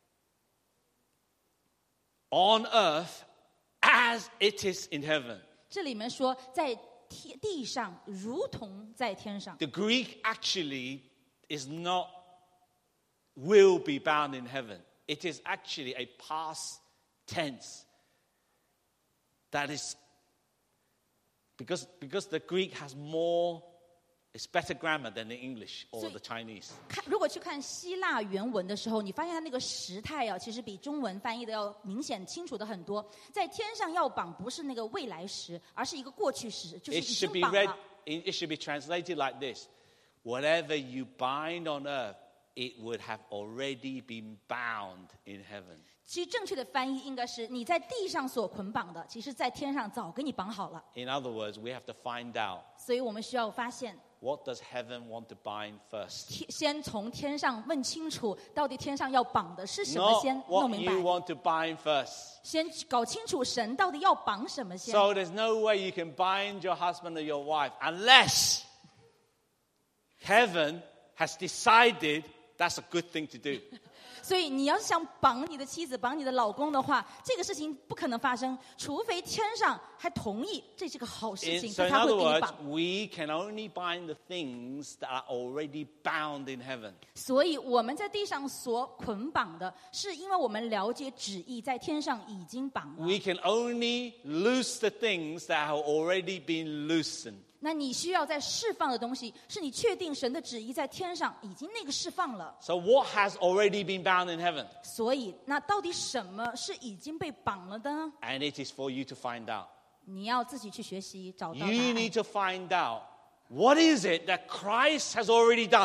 on earth as it is in heaven. 这里面说，在地上如同在天上。 The Greek actually is not will be bound in heaven. It is actually a past tense. That is because the Greek has more, it's better grammar than the English or the Chinese. 如果去看希腊原文的时候，你发现它那个时态啊，其实比中文翻译的要明显清楚的很多。在天上要绑不是那个未来时，而是一个过去时，就是已 It should 经 be 绑 read. 了。 It should be translated like this: whatever you bind on earth, it would have already been bound in heaven. 其实正确的翻译应该是你在地上所捆绑的，其实在天上早给你绑好了。 In other words, we have to find out 所以我们需要发现， what does heaven want to bind first. 先从天上问清楚，到底天上要绑的是什么 Not 先弄 what 明 you 白， want to bind first. 先搞清楚神到底要绑什么先。 So there's no way you can bind your husband or your wife unless heaven has decided that's a good thing to do. 所以你要是想绑你的妻子、绑你的老公的话，这个事情不可能发生，除非天上还同意这是个好事情， So in 他会 other 给你 words, 绑。 we can only bind the things that are already bound in heaven. 所以我们在地上所捆绑的，是因为我们了解旨意，在天上已经绑了。 We can only loose the things that have already been loosened. 那你需要在释放的东西，是你确定神的旨意在天上已经那个释放了。 So what has already been bound in heaven? 所以，那到底什么是已经被绑了的呢？ And it is for you to find out. 你要自己去学习，找到答 You 案。 need to find out what is it that Christ has already done.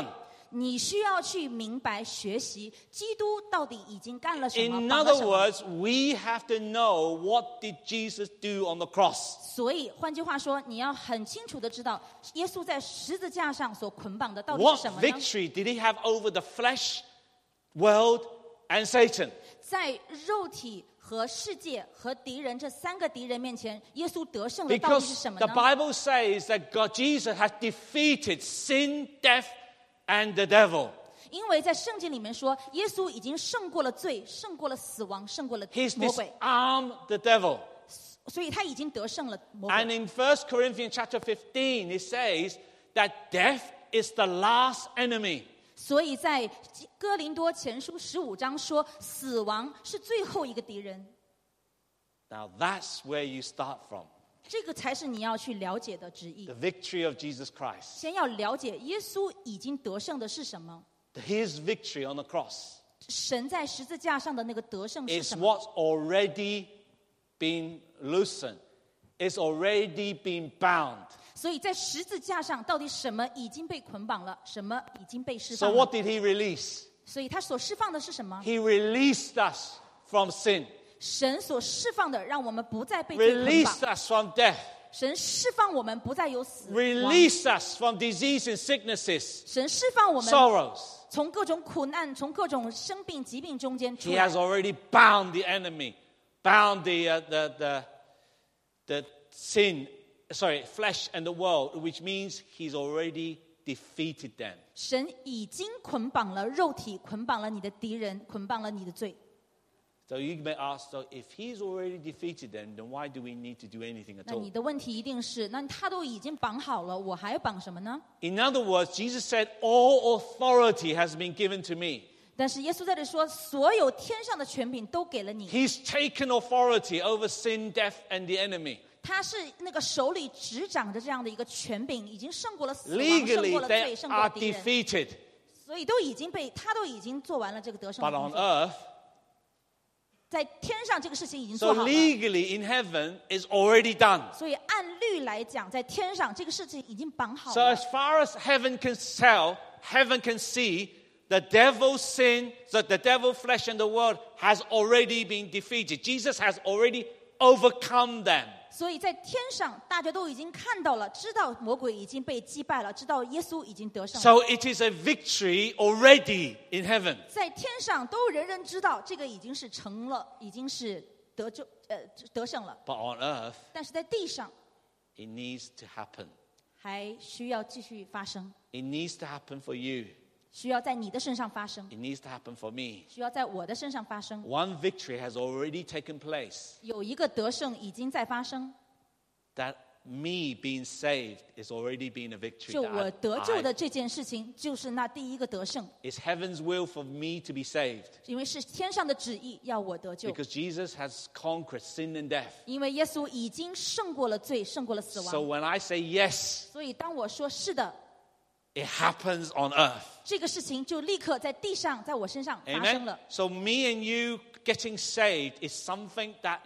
你需要去明白学习基督到底已经干了什么， In 绑了 other 什么。 words, we have to know what did Jesus do on the cross. 所以换句话说，你要很清楚的知道耶稣在十字架上所捆绑的到底是 What 什么呢？ victory did he have over the flesh, world, and Satan? 在肉体和世界和敌人这三个敌人面前，耶稣得胜的到底是 Because 什么 the 呢？ Bible says that God, Jesus has defeated sin, death, and the devil. 因为在圣经里面说，耶稣已经胜过了罪，胜过了死亡，胜过了 He's 魔鬼， disarmed the devil. 所以他已經得勝了魔 And 鬼。 in 1 Corinthians chapter 15, it says that death is the last enemy. 所以在哥林多前書15章说，死亡是最后一个敌人。 Now that's where you start from. 这个才是你要去了解的旨意 The。victory of Jesus Christ. 先要了解耶稣已经得胜的是什么， His victory on the cross 神在十字架上的那个得胜是 is 什么？ what's already been loosened. It's already been bound. 所以在十字架上，到底什么已经被捆绑了，什么已经被释 So 放了？ what did he release? 所以他所释放的是什么？ He released us from sin. 神所释放的，让我们不再被罪捆绑 Released。us from death. 神释放我们不再有死亡， Release us from disease and sicknesses, 神释放我们 sorrows. 从各种苦难、从各种生病、疾病中间出 He 来 has。already bound the enemy, bound the sin, flesh and the world, which means he's already defeated them. 神已经捆绑了肉体，捆绑了你的敌人，捆绑了你的罪。 So you may ask, so if he's already defeated them, then why do we need to do anything at 那 all? 你的问题一定是，那他都已经绑好了，我还绑什么呢？ In other words, Jesus said, all authority has been given to me. 但是耶稣在这说，所有天上的权柄都给了你。 He's taken authority over sin, death, and the enemy. 他是那个手里执掌着这样的一个权柄，已经胜过了死亡，胜 Legally, 过了罪， they 胜过了 are 敌人， defeated. 所以都已经被他都已经做完了这个得胜 But 的工 on 作。 earth, 在天上这个事情已经 so 做好了。 legally in heaven, is already done. 所以按律来讲，在天上这个事情已经绑好 So 了。 as far as heaven can tell, heaven can see, the devil's sin, that the devil, flesh, and the world has already been defeated. Jesus has already overcome them. 所以在天上，大家都已经看到了，知道魔鬼已经被击败了，知道耶稣已经得胜了。 So it is a victory already in heaven. 在天上都人人知道，这个已经是成了，已经是得胜了。 But on earth, 但是在地上 it needs to happen. 还需要继续发生， It needs to happen for you. 需要在你的身上发生， It needs to happen for me. 需要在我的身上发生。 One victory has already taken place. 有一个得胜已经在发生， That me being saved is already been a victory. 就 that 我得救 I- 的这件事情，就是那第一个得胜。 It's heaven's will for me to be saved. 因为是天上的旨意要我得救， Because Jesus has conquered sin and death. 因为耶稣已经胜过了罪，胜过了死 So 亡。 when I say yes, 所以当我说是的， it happens on earth. 这个事情就立刻在地上，在我身上发生 Amen? 了。 So me and you getting saved is something that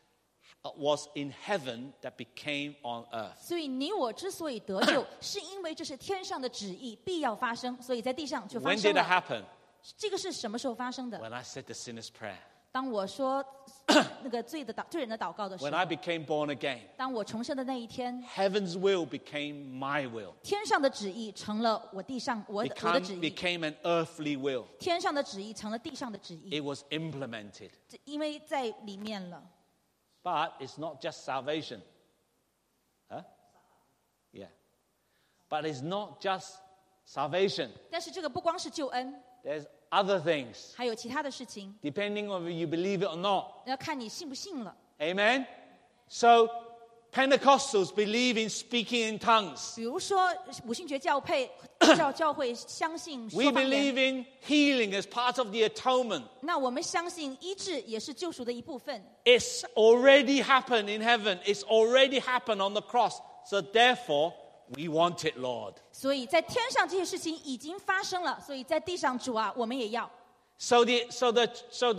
was in heaven that became on earth. 所以你我之所以得救，是因为这是天上的旨意，必要发生，所以在地上就发 When 生 did it 了。 happen? 这个是什么时候发生的？ When I said the sinner's prayer. 当我说那个罪人的祷告的时 When 候， I became born again. 当我重生的那一天， Heaven's will became my will. 天上的旨意成了我地上我的旨意， Became an earthly will. 天上的旨意成了地上的旨意， It was implemented. 因为在里面了。 But it's not just salvation. Huh? Yeah. But it's not just salvation. 但是这个不光是救恩， There's other things, 还有其他的事情， depending on whether you believe it or not. 要看你信不信了。 Amen? So, Pentecostals believe in speaking in tongues. 比如说五旬节教会相信 We 说方言， believe in healing as part of the atonement. 那我们相信医治也是救赎的一部分。 It's already happened in heaven. It's already happened on the cross. So therefore, we want it, Lord. 所以在天上这些事情已经发生了，所以在地上主啊，我们也要。 So the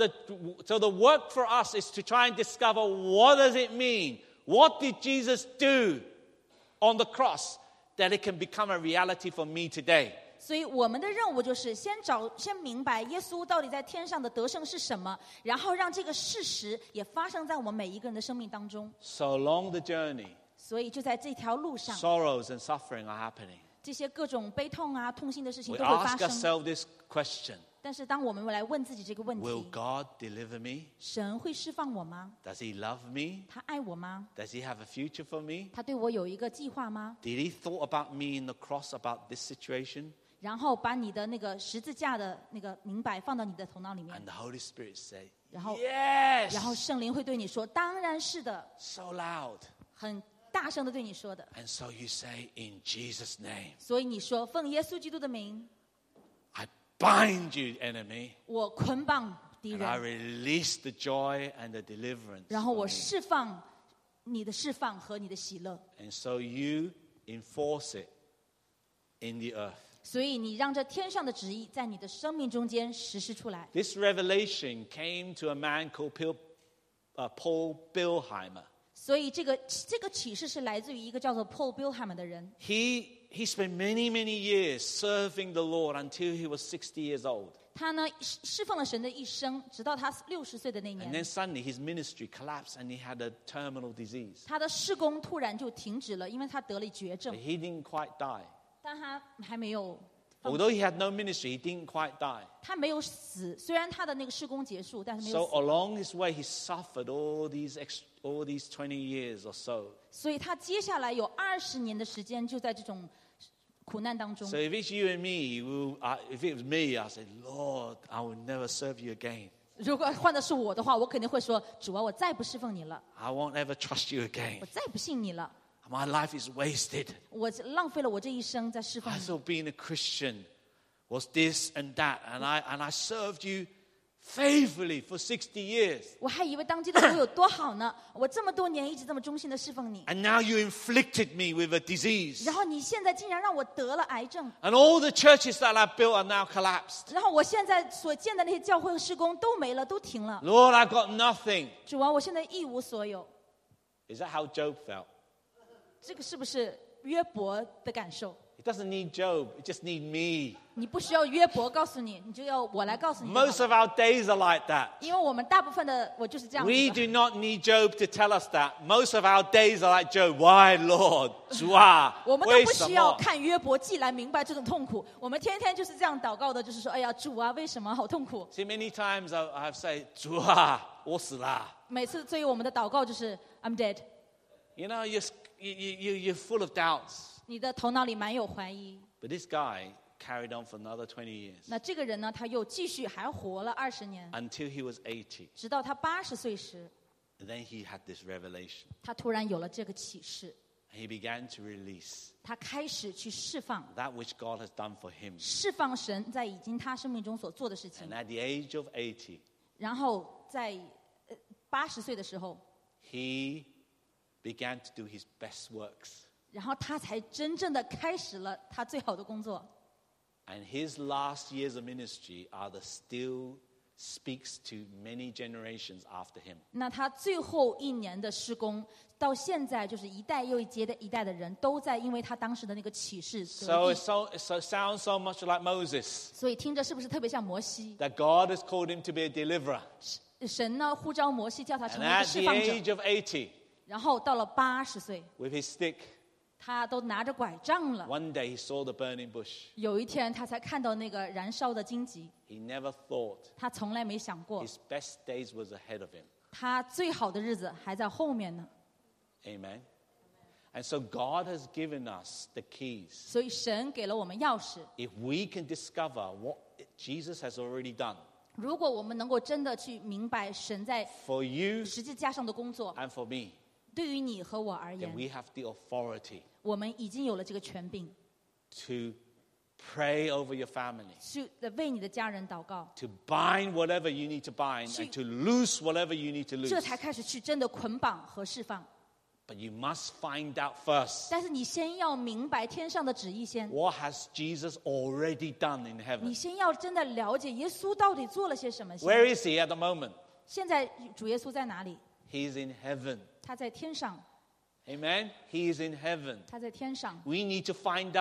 work for us is to try and discover what does it mean? What did Jesus do on the cross that it can become a reality for me today? 所以我们的任务就是先明白耶稣到底在天上的得胜是什么，然后让这个事实也发生在我们每一个人的生命当中。 So along the journey, 所以就在这条路上， sorrows and suffering are happening. 这些各种悲痛啊、痛心的事情 We 都会发 ask 生。 ourselves this question: 但是当我们来问自己这个问 Will 题， God deliver me? 神会释放我吗？ Does He love me? 他爱我吗？ Does He have a future for me? 他对我有一个计划吗？ Did He thought about me in the cross about this situation? 然后把你的那个十字架的那个明白放到你的头脑里面 And，the Holy Spirit say, 然后 Yes! 然后圣灵会对你说：“当然是的。” So loud. 很大声的对你说的。 And so you say, In Jesus' name, 所以你说奉耶稣基督的名， I bind you, enemy, 我捆绑敌 and I 人， release the joy and the deliverance. 然后 for 我 me." 释放你的释放和你的喜乐。 And so you enforce it in the earth. 所以你让这天上的旨意在你的生命中间实施出来。 This revelation came to a man called Paul Bilheimer. 所以这个启示是来自于一个叫做 Paul Bilheimer 的人。 He spent many, many years serving the Lord until he was 60 years old. 他呢侍奉了神的一生，直到他60岁的那 And 年， then suddenly his ministry collapsed and he had a terminal disease. 他的事工突然就停止了，因为他得了绝 But 症， he didn't quite die. 但他还没有 Although he had no ministry, he didn't quite die. 他没有死，虽然他的那个事工结束，但是没 So 有死。 along his way, he suffered all these 20 years or so. 所以他接下来有20年的时间就在这种苦难当中。 So if it's you and me, if it was me, I'd say, Lord, I will never serve you again. 如果换的是我的话，我肯定会说：主啊，我再不侍奉你了， I won't ever trust you again. 我再不信你了， My life is wasted. 我浪费了我这一生在侍奉 I 你。 thought being a Christian was this and that, and I served you faithfully for 60 years. 我还以为当基督徒有多好呢，我这么多年一直这么忠心的侍奉你， And now you inflicted me with a disease. 然后你现在竟然让我得了癌症， And all the churches that I built are now collapsed. 然后我现在所建的那些教会和事工都没了，都停了。 Lord, I've got nothing. 主啊，我现在一无所有。 Is that how Job felt? 这个是不是约伯的感受？ It doesn't need Job, it just needs me. 你不需要约伯告诉你，你就要我来告诉你就好了。 Most of our days are like that. 因为我们大部分的我就是这样子 We 的。 do not need Job to tell us that. Most of our days are like Job. Why, Lord? 主啊， 我们都为什不需要么？ 看约伯记来明白这种痛苦，我们天天就是这样祷告的，就是说，哎呀，主啊，为什么好痛苦？ See, many times I have said, 主啊，我死了。 每次对于我们的祷告就是 I'm dead， You know, you're full of doubts. 你的头脑里满有怀疑。 But this guy carried on for another 20 years 那这个人呢，他又继续还活了20年， until he was 80. 直到他80岁时， And then he had this revelation. 他突然有了这个启示， He began to release 他开始去释放， that which God has done for him. 释放神在已经他生命中所做的事情 And。at the age of 80, 然后在80岁的时候， he began to do his best works. 然后他才真正的开始了他最好的工作。 And his last years of ministry still speaks to many generations after him. 那他最后1年的施工，到现在就是一代又一代的人都在因为他当时的那个启示 So 得 it sounds so much like Moses, 所以听着是不是特别像摩西？ that God has called him to be a deliverer. 神呢呼召摩西，叫他 And 成为一个 at 释 the 放者。 age of 80, 然后到了80岁， with his stick, 他都拿着拐杖了。 one day he saw the burning bush. 有一天，他才看到那个燃烧的荆棘， He never thought 他从来没想过， his best days was ahead of him. 他最好的日子还在后面呢。 Amen. And so God has given us the keys. 所以神给了我们钥匙， If we can discover what Jesus has already done 如果我们能够真的去明白神在 for you 十字架上的工作， and for me, 对于你和我而 then 言， we have the authority 我们已经有了这个权柄， to pray over your family, 去为你的家人祷告， to bind whatever you need to bind, and to loose whatever you need to 这 loose. 才开始去真的捆绑和释放。 But you must find out first, 但是你先要明白天上的旨意先， what has Jesus already done in 你 heaven? 先要真的了解耶稣到底做了些什么先。 Where is he at the moment? 现在主耶稣在哪里？ He's in heaven. 他在天上， Amen? He is in heaven. 他在天上。 We need to find out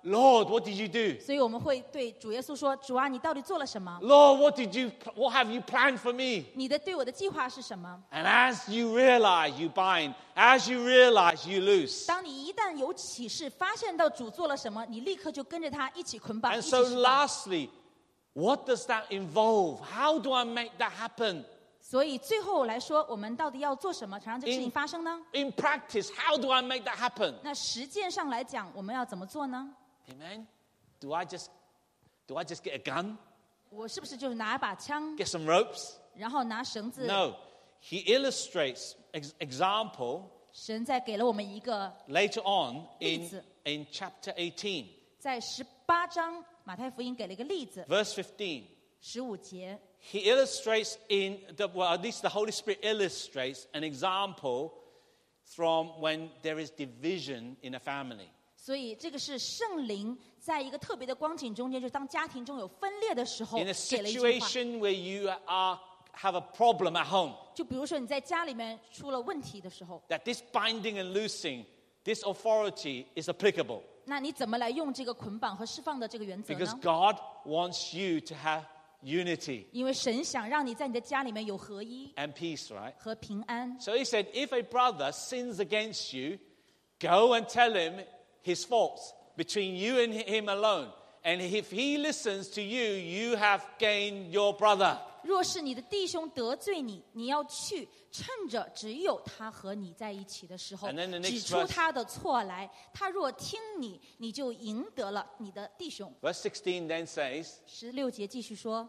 Lord, what did you do? 所以我们会对主耶稣说：“主啊，你到底做了什么？ Lord, what have you planned for me? 你的对我的计划是什么 And as you realize, you bind. As you realize, you loose. 当你一旦有启示，发现到主做了什么，你立刻就跟着他一起捆绑， And 一起 so 释放。 lastly, what does that involve? How do I make that happen? 所以最后来说，我们到底要做什么才让这个事情发生呢？ In practice, how do I make that happen? 那实践上来讲，我们要怎么做呢？ Amen. Do I just get a gun? 我是不是就是拿一把枪， Get some ropes? 然后拿绳子？ No. He illustrates example 神在给了我们一个， later on 例子。 in chapter 18, 在18章马太福音给了一个例子， verse 15. 15节。 He illustrates at least the Holy Spirit illustrates an example from when there is division in a family. 所以这个是圣灵在一个特别的光景中间，就是当家庭中有分裂的时候， In a 给了一句话。 situation where you have a problem at home, 就比如说你在家里面出了问题的时候， that this binding and loosing, this authority is applicable. 那你怎么来用这个捆绑和释放的这个原则 Because 呢？ God wants you to have unity 因为神想让你在你的家里面有合一 and peace, right? 和平安。 So he said, if a brother sins against you, go and tell him his faults between you and him alone. And if he listens to you, you have gained your brother. 若是你的弟兄得罪你，你要去趁着只有他和你在一起的时候 And then the next 指出他的错来。他若听你，你就赢得了你的弟兄。 Verse 16 then says, 16节继续说，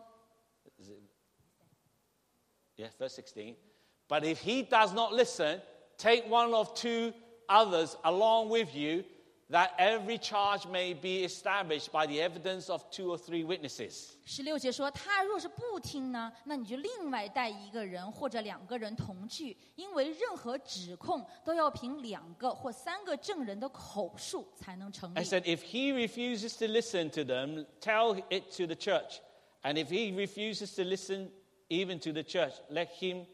verse 16. But if he does not listen, take one of two others along with you, that every charge may be established by the evidence of 2 or 3 witnesses. 16节说，他若是不听呢，那你就另外带一个人或者2个人同去，因为任何指控都要凭2个或3个证人的口述才能成立 I。said, if he refuses to listen to them, tell it to the church. And if he refuses to listen even to the church, let him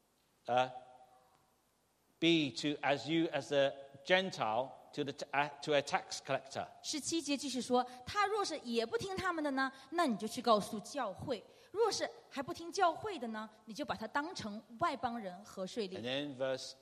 be as a Gentile to a tax collector. 17节继续说，他若是也不听他们的呢，那你就去告诉教会；若是还不听教会的呢，你就把他当成外邦人和税吏。 And then verse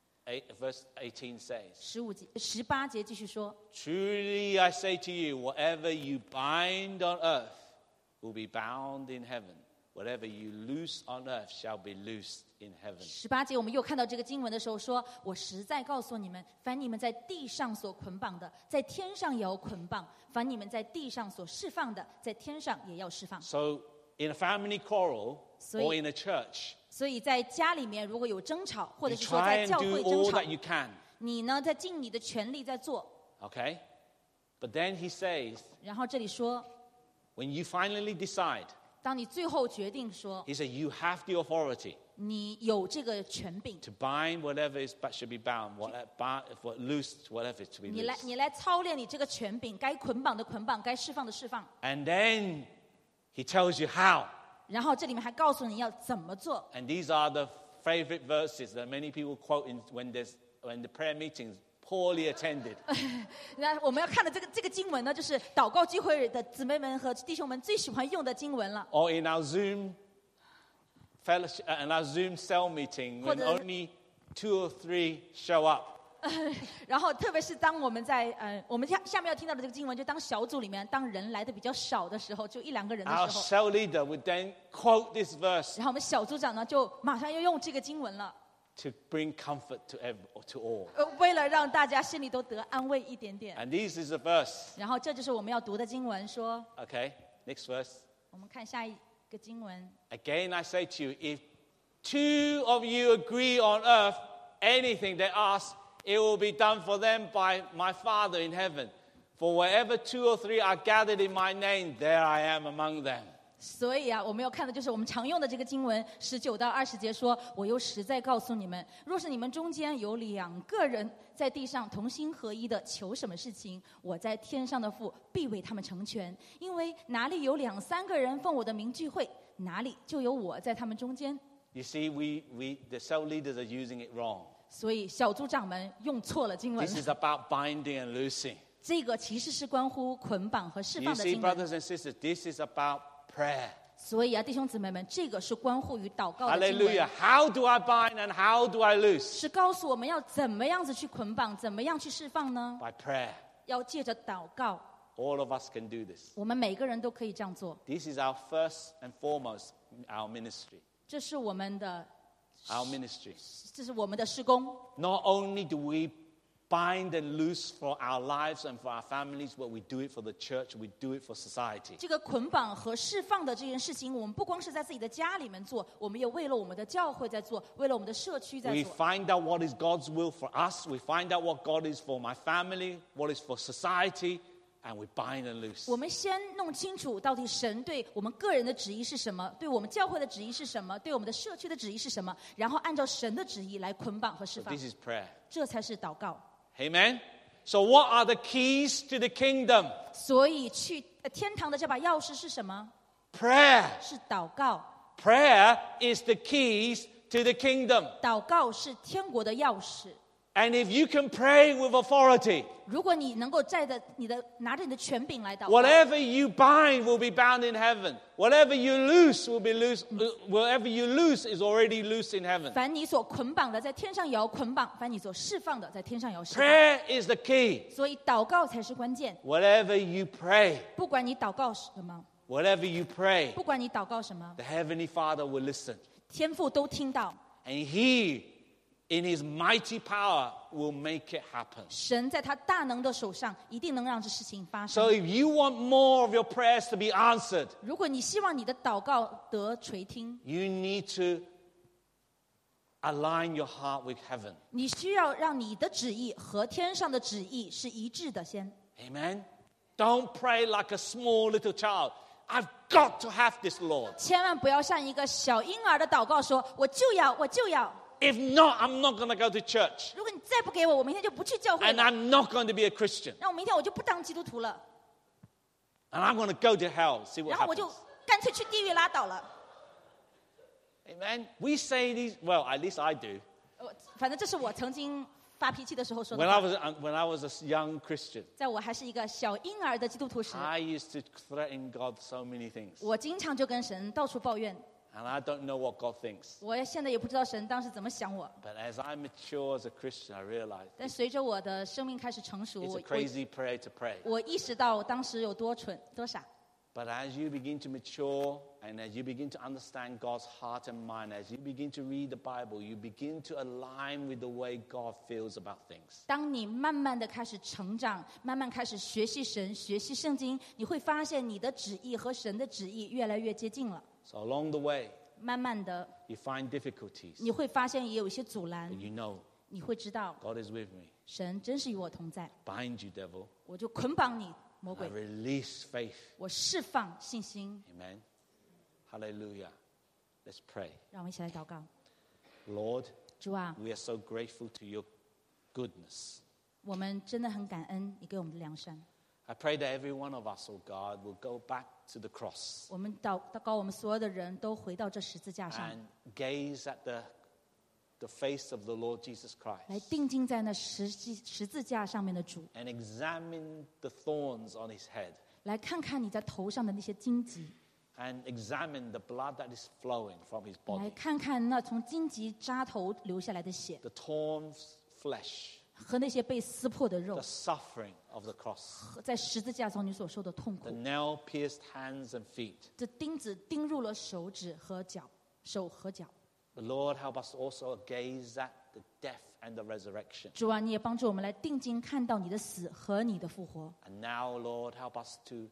18 says, 18节继续说， Truly I say to you, whatever you bind on earth will be bound in heaven. Whatever you loose on earth shall be loosed in heaven. 18节我们又看到这个经文的时候说，我实在告诉你们，凡你们在地上所捆绑的，在天上也要捆绑；凡你们在地上所释放的，在天上也要释放。 So in a family quarrel or in a church, 所以在家里面如果有争吵，或者 you 是说 try 在 and 教 do 会 all 争吵 that，you can. 你呢在尽你的全力在做。 Okay? But then he says, 然后这里说， when you finally decide, 当你最后决定说 he said, you have the authority 你有这个权柄， to bind whatever should be bound, what loosed, whatever is to be 你 loosed. 来操练你这个权柄，该捆绑的捆绑，该释放的释放。 And then he tells you how. 然后这里面还告诉你要怎么做。 And these are the favorite verses that many people quote when the prayer meetings poorly attended. 那我们要看的这个经文呢，就是祷告聚会的姊妹们和弟兄们最喜欢用的经文了。 Or in our Zoom fellowship and our Zoom cell meeting, when Or only 2 or 3 show up. 然后特别是当我们在我们下面要听到的这个经文，就当小组里面当人来的比较少的时候，就1-2个人的 Our 时候， cell leader would then quote this verse 然后我们小组长呢就马上要用这个经文了， to bring comfort to all. 为了让大家心里都得安慰一点点。 And this is the verse. 然后这就是我们要读的经文，说 Okay, next verse. 我们看下一个经文。 Again, I say to you, if 2 of you agree on earth anything they ask, it will be done for them by my Father in heaven. For wherever 2 or 3 are gathered in my name, there I am among them. 所以啊，我们要看的就是我们常用的这个经文19到20节说：“我又实在告诉你们，若是你们中间有2个人在地上同心合一的求什么事情，我在天上的父必为他们成全。因为哪里有2、3个人奉我的名聚会，哪里就有我在他们中间。” You see, the cell leaders are using it wrong. 所以小组长们用错了经文 This is about binding and loosing. 这个其实是关乎捆绑和释 You 放的 see, 经文。 brothers and sisters, this is about prayer. 所以啊，弟兄姊妹们，这个是关乎于祷告的经文。 Hallelujah. How do I bind and how do I loose? 是告诉我们要怎么样子去捆绑，怎么样去释放呢？ By prayer. 要借着祷告， All of us can do this. 我们每个人都可以这样做。 This is our first and foremost, our ministry. 这是我们的， Our ministry. 这是我们的事工。 Not only do we bind and loose for our lives and for our families, but we do it for the church, we do it for society. 这个捆绑和释放的这件事情，我们不光是在自己的家里面做，我们也为了我们的教会在做，为了我们的社区在 We 做。 find out what is God's will for us. We find out what God is for my family, what is for society, and we bind and loose. 我们先弄清楚到底神对我们个人的旨意是什么，对我们教会的旨意是什么，对我们的社区的旨意是什么，然后按照神的旨意来捆绑和释 So 放， this is prayer. 这才是祷告。 Amen? So what are the keys to the kingdom? 所以去天堂的这把钥匙是什么？ Prayer. 是祷告。 Prayer is the keys to the kingdom. 祷告是天国的钥匙。 And if you can pray with authority, 如果你能够拿着你的权柄来祷告， whatever you bind will be bound in heaven. Whatever you loose will be loose. Whatever you loose is already loose in heaven. 凡你所捆绑的，在天上也要捆绑；凡你所释放的，在天上也要释放。 Prayer is the key. 所以祷告才是关键。 Whatever you pray, 不管你祷告什么， whatever you pray, 不管你祷告什么， the Heavenly Father will listen. 天父都听到。 And He, in His mighty power, will make it happen. 神在他大能的手上，一定能让这事情发 So 生。 if you want more of your prayers to be answered, 如果你希望你的祷告得垂听， you need to align your heart with heaven. 你需要让你的旨意和天上的旨意是一致的先。 Amen? Don't pray like a small little child. I've got to have this, Lord. 千万不要像一个小婴儿的祷告说：“我就要，我就要。 If not, I'm not going to go to church. 如果你再不给我，我明天就不去教会 And 了。 I'm not going to be a Christian. 那我明天我就不当基督徒了， And I'm going to go to hell, see what 然后我就 happens. 干脆去地狱拉倒了。 Amen? We say these, well, at least I do. 反正这是我曾经发脾气的时候说 When 的 I 话。 was when I was a young Christian, 在我还是一个小婴儿的基督徒时， I used to threaten God so many things. 我经常就跟神到处抱怨。 And I don't know what God thinks. 我现在也不知道神当时怎么想我， But as I mature as a Christian, I realized 但随着我的生命开始成熟， it's a crazy prayer to pray. 我意识到我当时有多蠢多傻。 But as you begin to mature and as you begin to understand God's heart and mind, as you begin to read the Bible, you begin to align with the way God feels about things. 当你慢慢的开始成长，慢慢开始学习神、学习圣经，你会发现你的旨意和神的旨意越来越接近了。 So along the way, 慢慢的， you find difficulties, 你会发现也有一些阻拦 but，you know 你会知道 God is with me. 神真是与我同在。 Bind you, devil. 我就捆绑你，魔 I 鬼， release faith. 我释放信心。 Amen. Hallelujah. Let's pray. 让我们一起来祷告。 Lord, 主啊， we are so grateful to your goodness. 我们真的很感恩你给我们的良善。 I pray that every one of us, oh God, will go back to the cross 我们祷告，我们所有的人都回到这十字架上， and gaze at the face of the Lord Jesus 来 Christ 定睛在那十字架上面的主， and examine the thorns on his head 来看看你在头上的那些荆棘， and examine the blood that is flowing from his 来 body, 看看那从荆棘扎头流下来的血 the torn flesh, 和那些被撕破的肉 the，suffering of the cross, 和在十字架上你所受的痛 the 苦。 nail-pierced hands and feet. 这钉子钉入了手指和脚，手和脚。 But Lord, help us also gaze at the death and the resurrection. 主啊，你也帮助我们来定睛看到你的死和你的复活。 And now, Lord, help us to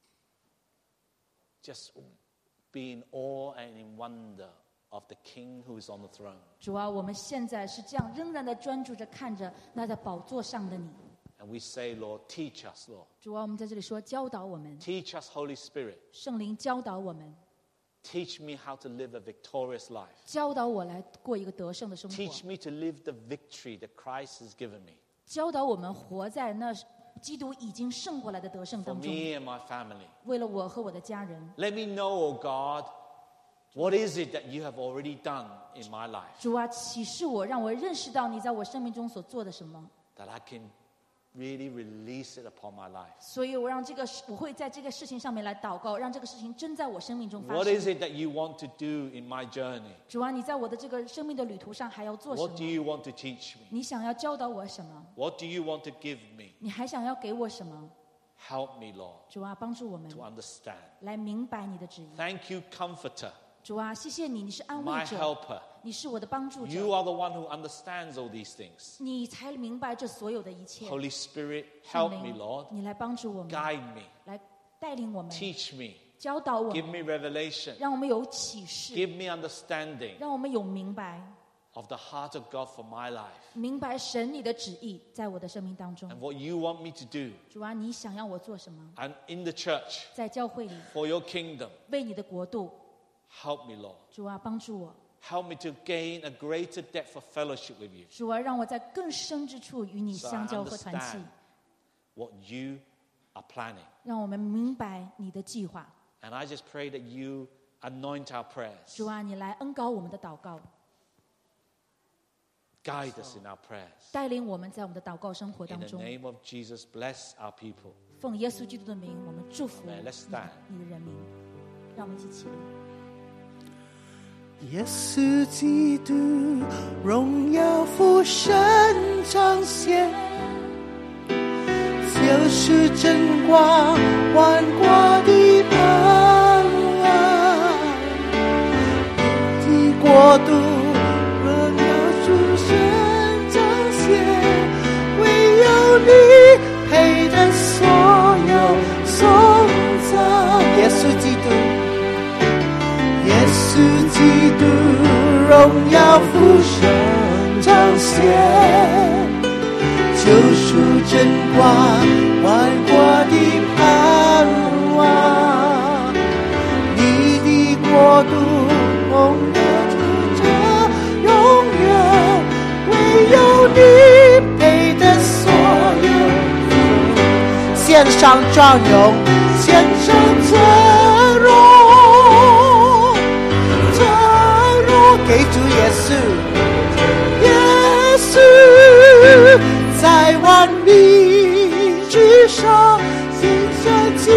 just be in awe and in wonder of the King who is on the throne. 主啊，我们现在是这样仍然的专注着看着那在宝座上的你。 And we say, Lord, teach us, Lord. 主啊，我们在这里说教导我们， Teach us, Holy Spirit. 圣灵教导我们， Teach me how to live a victorious life. 教导我来过一个得胜的生活， Teach me to live the victory that Christ has given me 教导我们活在那基督已经胜过来的得胜 for 当中。 me and my family. 为了我和我的家人， Let me know, oh God, what is it that you have already done in my life 主啊，启示我，让我认识到你在我生命中所做的什么， that I can really release it upon my life. 所以我会在这个事情上面来祷告，让这个事情真在我生命中发 What 生。 is it that you want to do in my journey? 主啊，你在我的这个生命的旅途上还要做什 What do 么？ you want to teach me? 你想要教导我什么？ What do you want to give me? 你还想要给我什么？ Help me, Lord, 主啊，帮助我们 to understand. 来明白你的旨意。 Thank you, Comforter, 主啊，谢谢你，你是安 my 慰者， helper. 你是我的帮助 You 者， are the one who understands all these things. 你才明白这所有的一切。 Holy Spirit, 圣 help me, 灵 Lord. 你来帮助我们， Guide me, 来带领我们， teach me, 教导我 give 们， me revelation, 让我们有启示， give me understanding 让我们有明白， of the heart of God for my life 明白神你的旨意在我的生命当中。 and what you want me to do. 主啊，你想要我做什么？ And in the church, 在教会里 for your kingdom, 为你的国度， help me, Lord. 主啊，帮助我， Help me to gain a greater depth of fellowship with you 主啊，让我在更深之处与你 so I 相交和团契 understand，what you are planning. 让我们明白你的计划。 And I just pray that you anoint our prayers, 主啊，你来恩膏我们的祷告， guide us in our prayers. 带领我们在我们的祷告生活 In 当 the 中。 name of Jesus, bless our people. 奉耶稣基督的名，我们祝福 Amen. Let's 你的 stand. 你的人民。让我们一起起立。 耶稣基督，荣耀父神彰显，就是真光，万国的盼望。你的国度，荣耀主神彰显，唯有你配得所有颂赞。耶稣基督。耶稣基督，荣耀父神彰显，救赎真光，万国的盼望。你的国度，荣耀主者永远，唯有你配得所有。献上妆容，献上尊荣。给主耶稣，耶稣在万民之上献上敬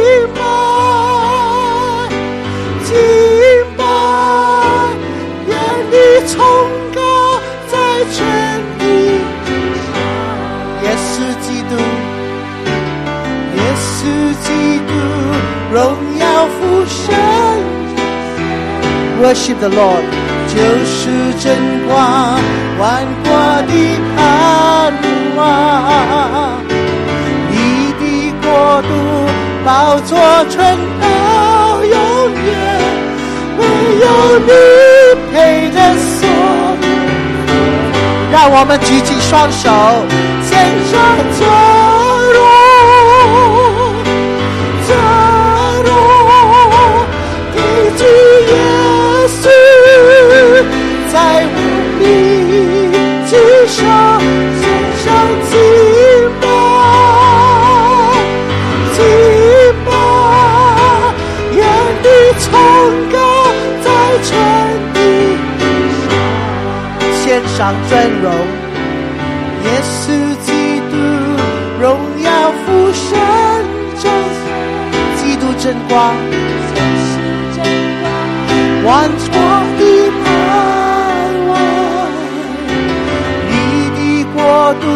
拜，敬拜，愿你崇高在全地之上。耶稣基督，耶稣基督，荣耀父神。Worship the Lord。救赎真光，万国的盼望。你的国度，宝座传到永远，唯有你配得所有。让我们举起双手，献上尊荣，尊荣，给主耶稣。在无名之上献上敬拜，敬拜，愿你崇高在全地献上尊荣。耶稣基督，荣耀父神彰显，基督真光，万国的盼望。你的国度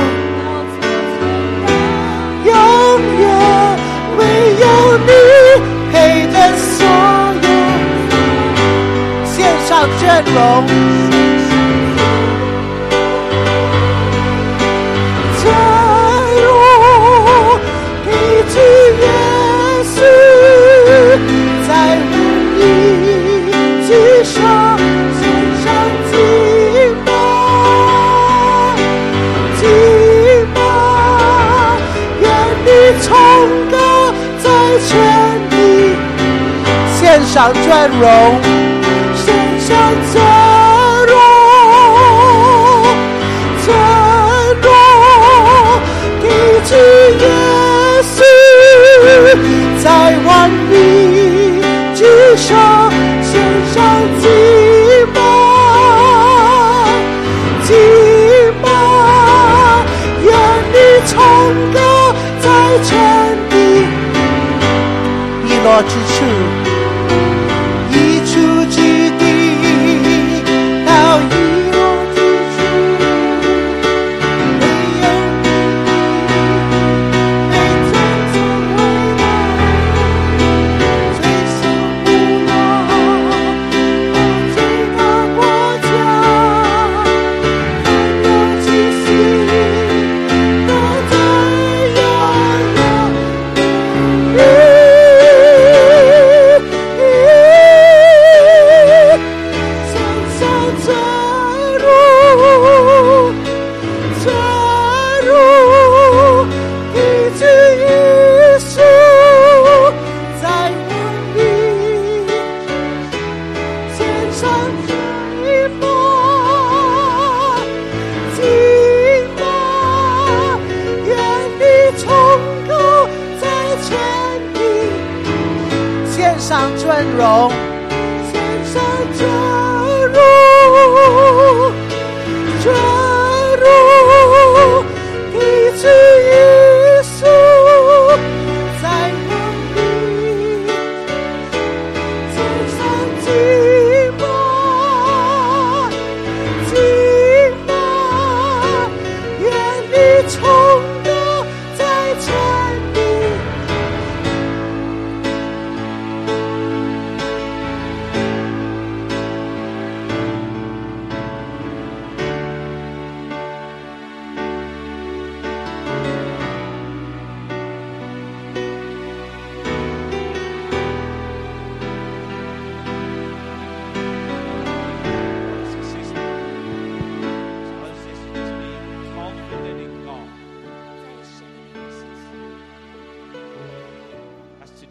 永远，唯有你配得所有。献上真荣，真荣，给主耶稣，在无名之上献上敬拜，敬拜，愿你崇高在全地。献上尊荣，献上尊荣，尊荣，给主耶稣，在万民之上献上敬拜，敬拜，愿你崇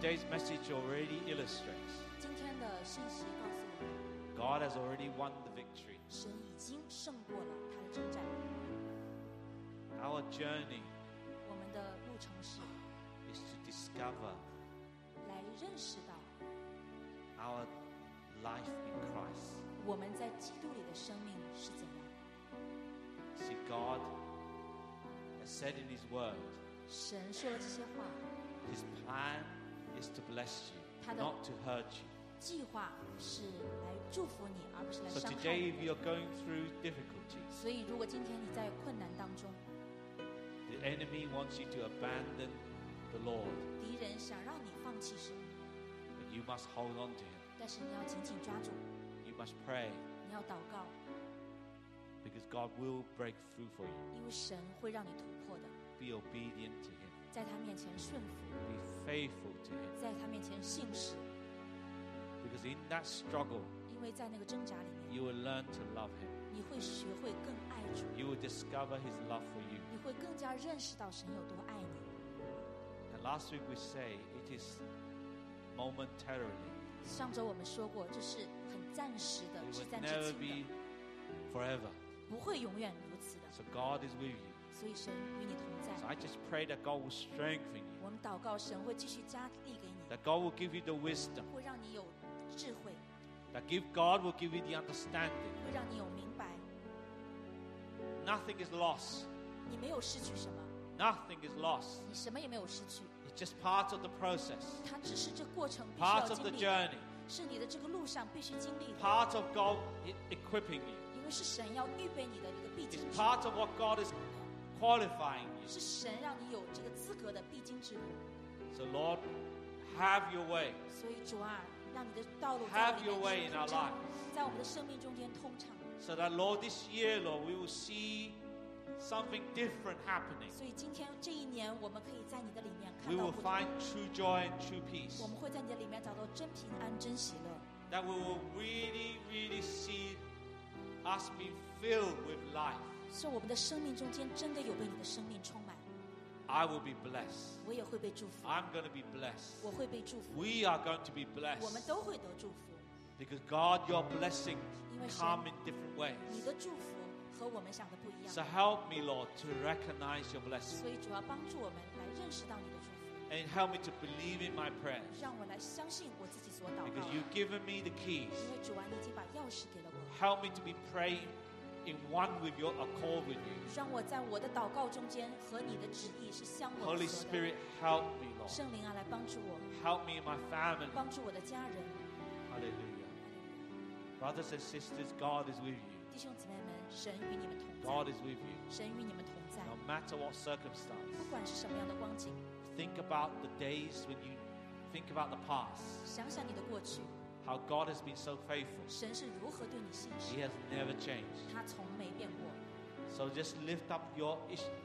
today's message already illustrates 今天的信息告诉我们， God has already won the victory. 神已经胜过了他的征战。 Our journey 我们的路程是 is to discover 来认识到 our life in Christ. 我们在基督里的生命是怎样。 See, God has said in His Word, 神说了这些话， His plan is to bless you, 他的 not to hurt you. 计划是来祝福你，而不是来 So 伤害 today, if 你。 you're going through difficulties, 所以，如果今天你在困难当中， the enemy wants you to abandon the Lord, 敌人想让你放弃神， but you must hold on to Him. 但是你要紧紧抓住， You must pray, 你要祷告， because God will break through for you. 因为神会让你突破的。 Be obedient to Him. 在他面前顺服， Be faithful to Him. 在他面前信实， Because in that struggle, 因为在那个挣扎里面， you will learn to love Him. 你会学会更爱主， You will discover His love for you. 你会更加认识到神有多爱你。 And last week we say it is momentarily. 上周我们说过，这是很暂时的， It 是 will 暂时 never 性 be 的， forever. 不会永远如此的。 So God is with you. 所以神与你同在。 So I just pray that God will strengthen you. 我们祷告，神会继续加力给你， That God will give you the wisdom. 会让你有智慧， That God will give you the understanding. 会让你有明白。 Nothing is lost. 你没有失去什么， Nothing is lost. 你什么也没有失去， It's just part of the process. 它只是这过程必须 Part 要 of the 经历的， journey. 是你的这个路上必须经历的， Part of God equipping you. 因为是神要预备你的一个必 It's 经之路， part of what God is qualifying you. 是神让你有这个资格的必经之路。 So Lord, have your way. 所以主啊，让你的道路在 Have 我里 your way 面 in 通 our 畅 lives. 在我们的生命中间通畅。 So that Lord, this year, Lord, we will see something different happening. 所以今天这一年，我们可以在你的里面 We 看到 will 不同， find true joy and true peace. 我们会在你的里面找到真平安、真喜乐。 That we will really, really see us being filled with life. 是我们的生命中间真的有被你的生命充满， I will be blessed. 我也会被祝福， I'm going to be blessed. 我会被祝福， We are going to be 我们 blessed. 都会得祝福。 Because God, your blessings 因为神 come in different ways. 你的祝福和我们想的不一 So 样， help me, Lord, to recognize your blessings. 所以主要帮助我们来认识到你的祝福， And help me to believe in my prayers. 让我来相信我自己所祷告 Because 的。 you've given me the keys. 因为主啊，你已经把钥匙给了我， Help me to be praying in one with your accord with you. 让我在我的祷告中间和你的旨意是相吻 Holy 合的。 Spirit, help me, Lord. 圣灵啊，来帮助我， Help me in my family. 帮助我的家人。 Hallelujah. Brothers and sisters, God is with you. 弟兄姊妹们，神与你们同 God 在， is with you. 神与你们同在， No matter what circumstance. 不管是什么样的光景， Think about the days when you think about the past. 想想你的过去， How God has been so faithful. 神是如何对你信实， He has never changed. 他从没变过。 So just lift up your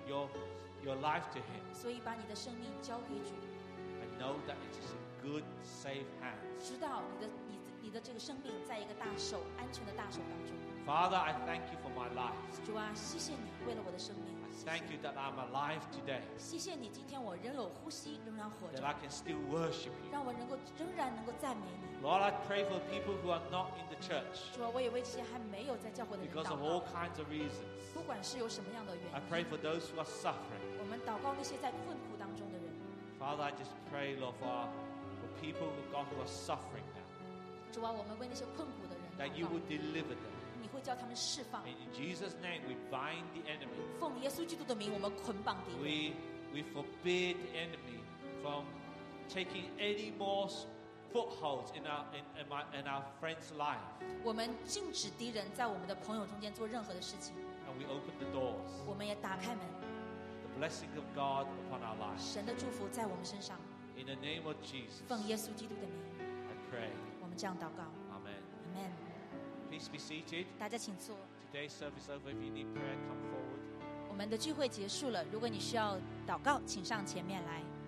life to Him 所以把你的生命交给主， and know that it is in good, safe hands. 知道你的这个生命在一个大手安全的大手当中。 Father, I thank you for my life. 主啊，谢谢你为了我的生命， Thank you that I'm alive today. 谢谢你今天我仍有呼吸，仍然活 That 着， I can still worship you. 让我仍然能够赞美你。 Lord, I pray for people who are not in the church 主啊，我也为这些还没有在教会的人 because 祷 of all 告， kinds of reasons. 不管是有什么样的原 I 因， pray for those who are suffering. 我们祷告那些在困苦当中的人。 Father, I just pray, Lord, for people who are suffering now, 主啊，我们为那些困苦的人 that you 祷 will 告， deliver them. 你会叫他们释放。 And in Jesus' name, we bind the enemy. 奉耶稣基督的名，我们捆绑敌人。 We forbid the enemy from taking any more footholds in our friend's life. 我们禁止敌人在我们的朋友中间做任何的事情， And we open the doors. 我们也打开门， The blessing of God upon our lives. 神的祝福在我们身上。 In the name of Jesus, 奉耶稣基督的名， I pray. 我们这样祷告。 Amen. Amen。 Please be seated. 大家请坐。 Today's service over. If you need prayer, come forward. 我们的聚会结束了，如果你需要祷告，请上前面来。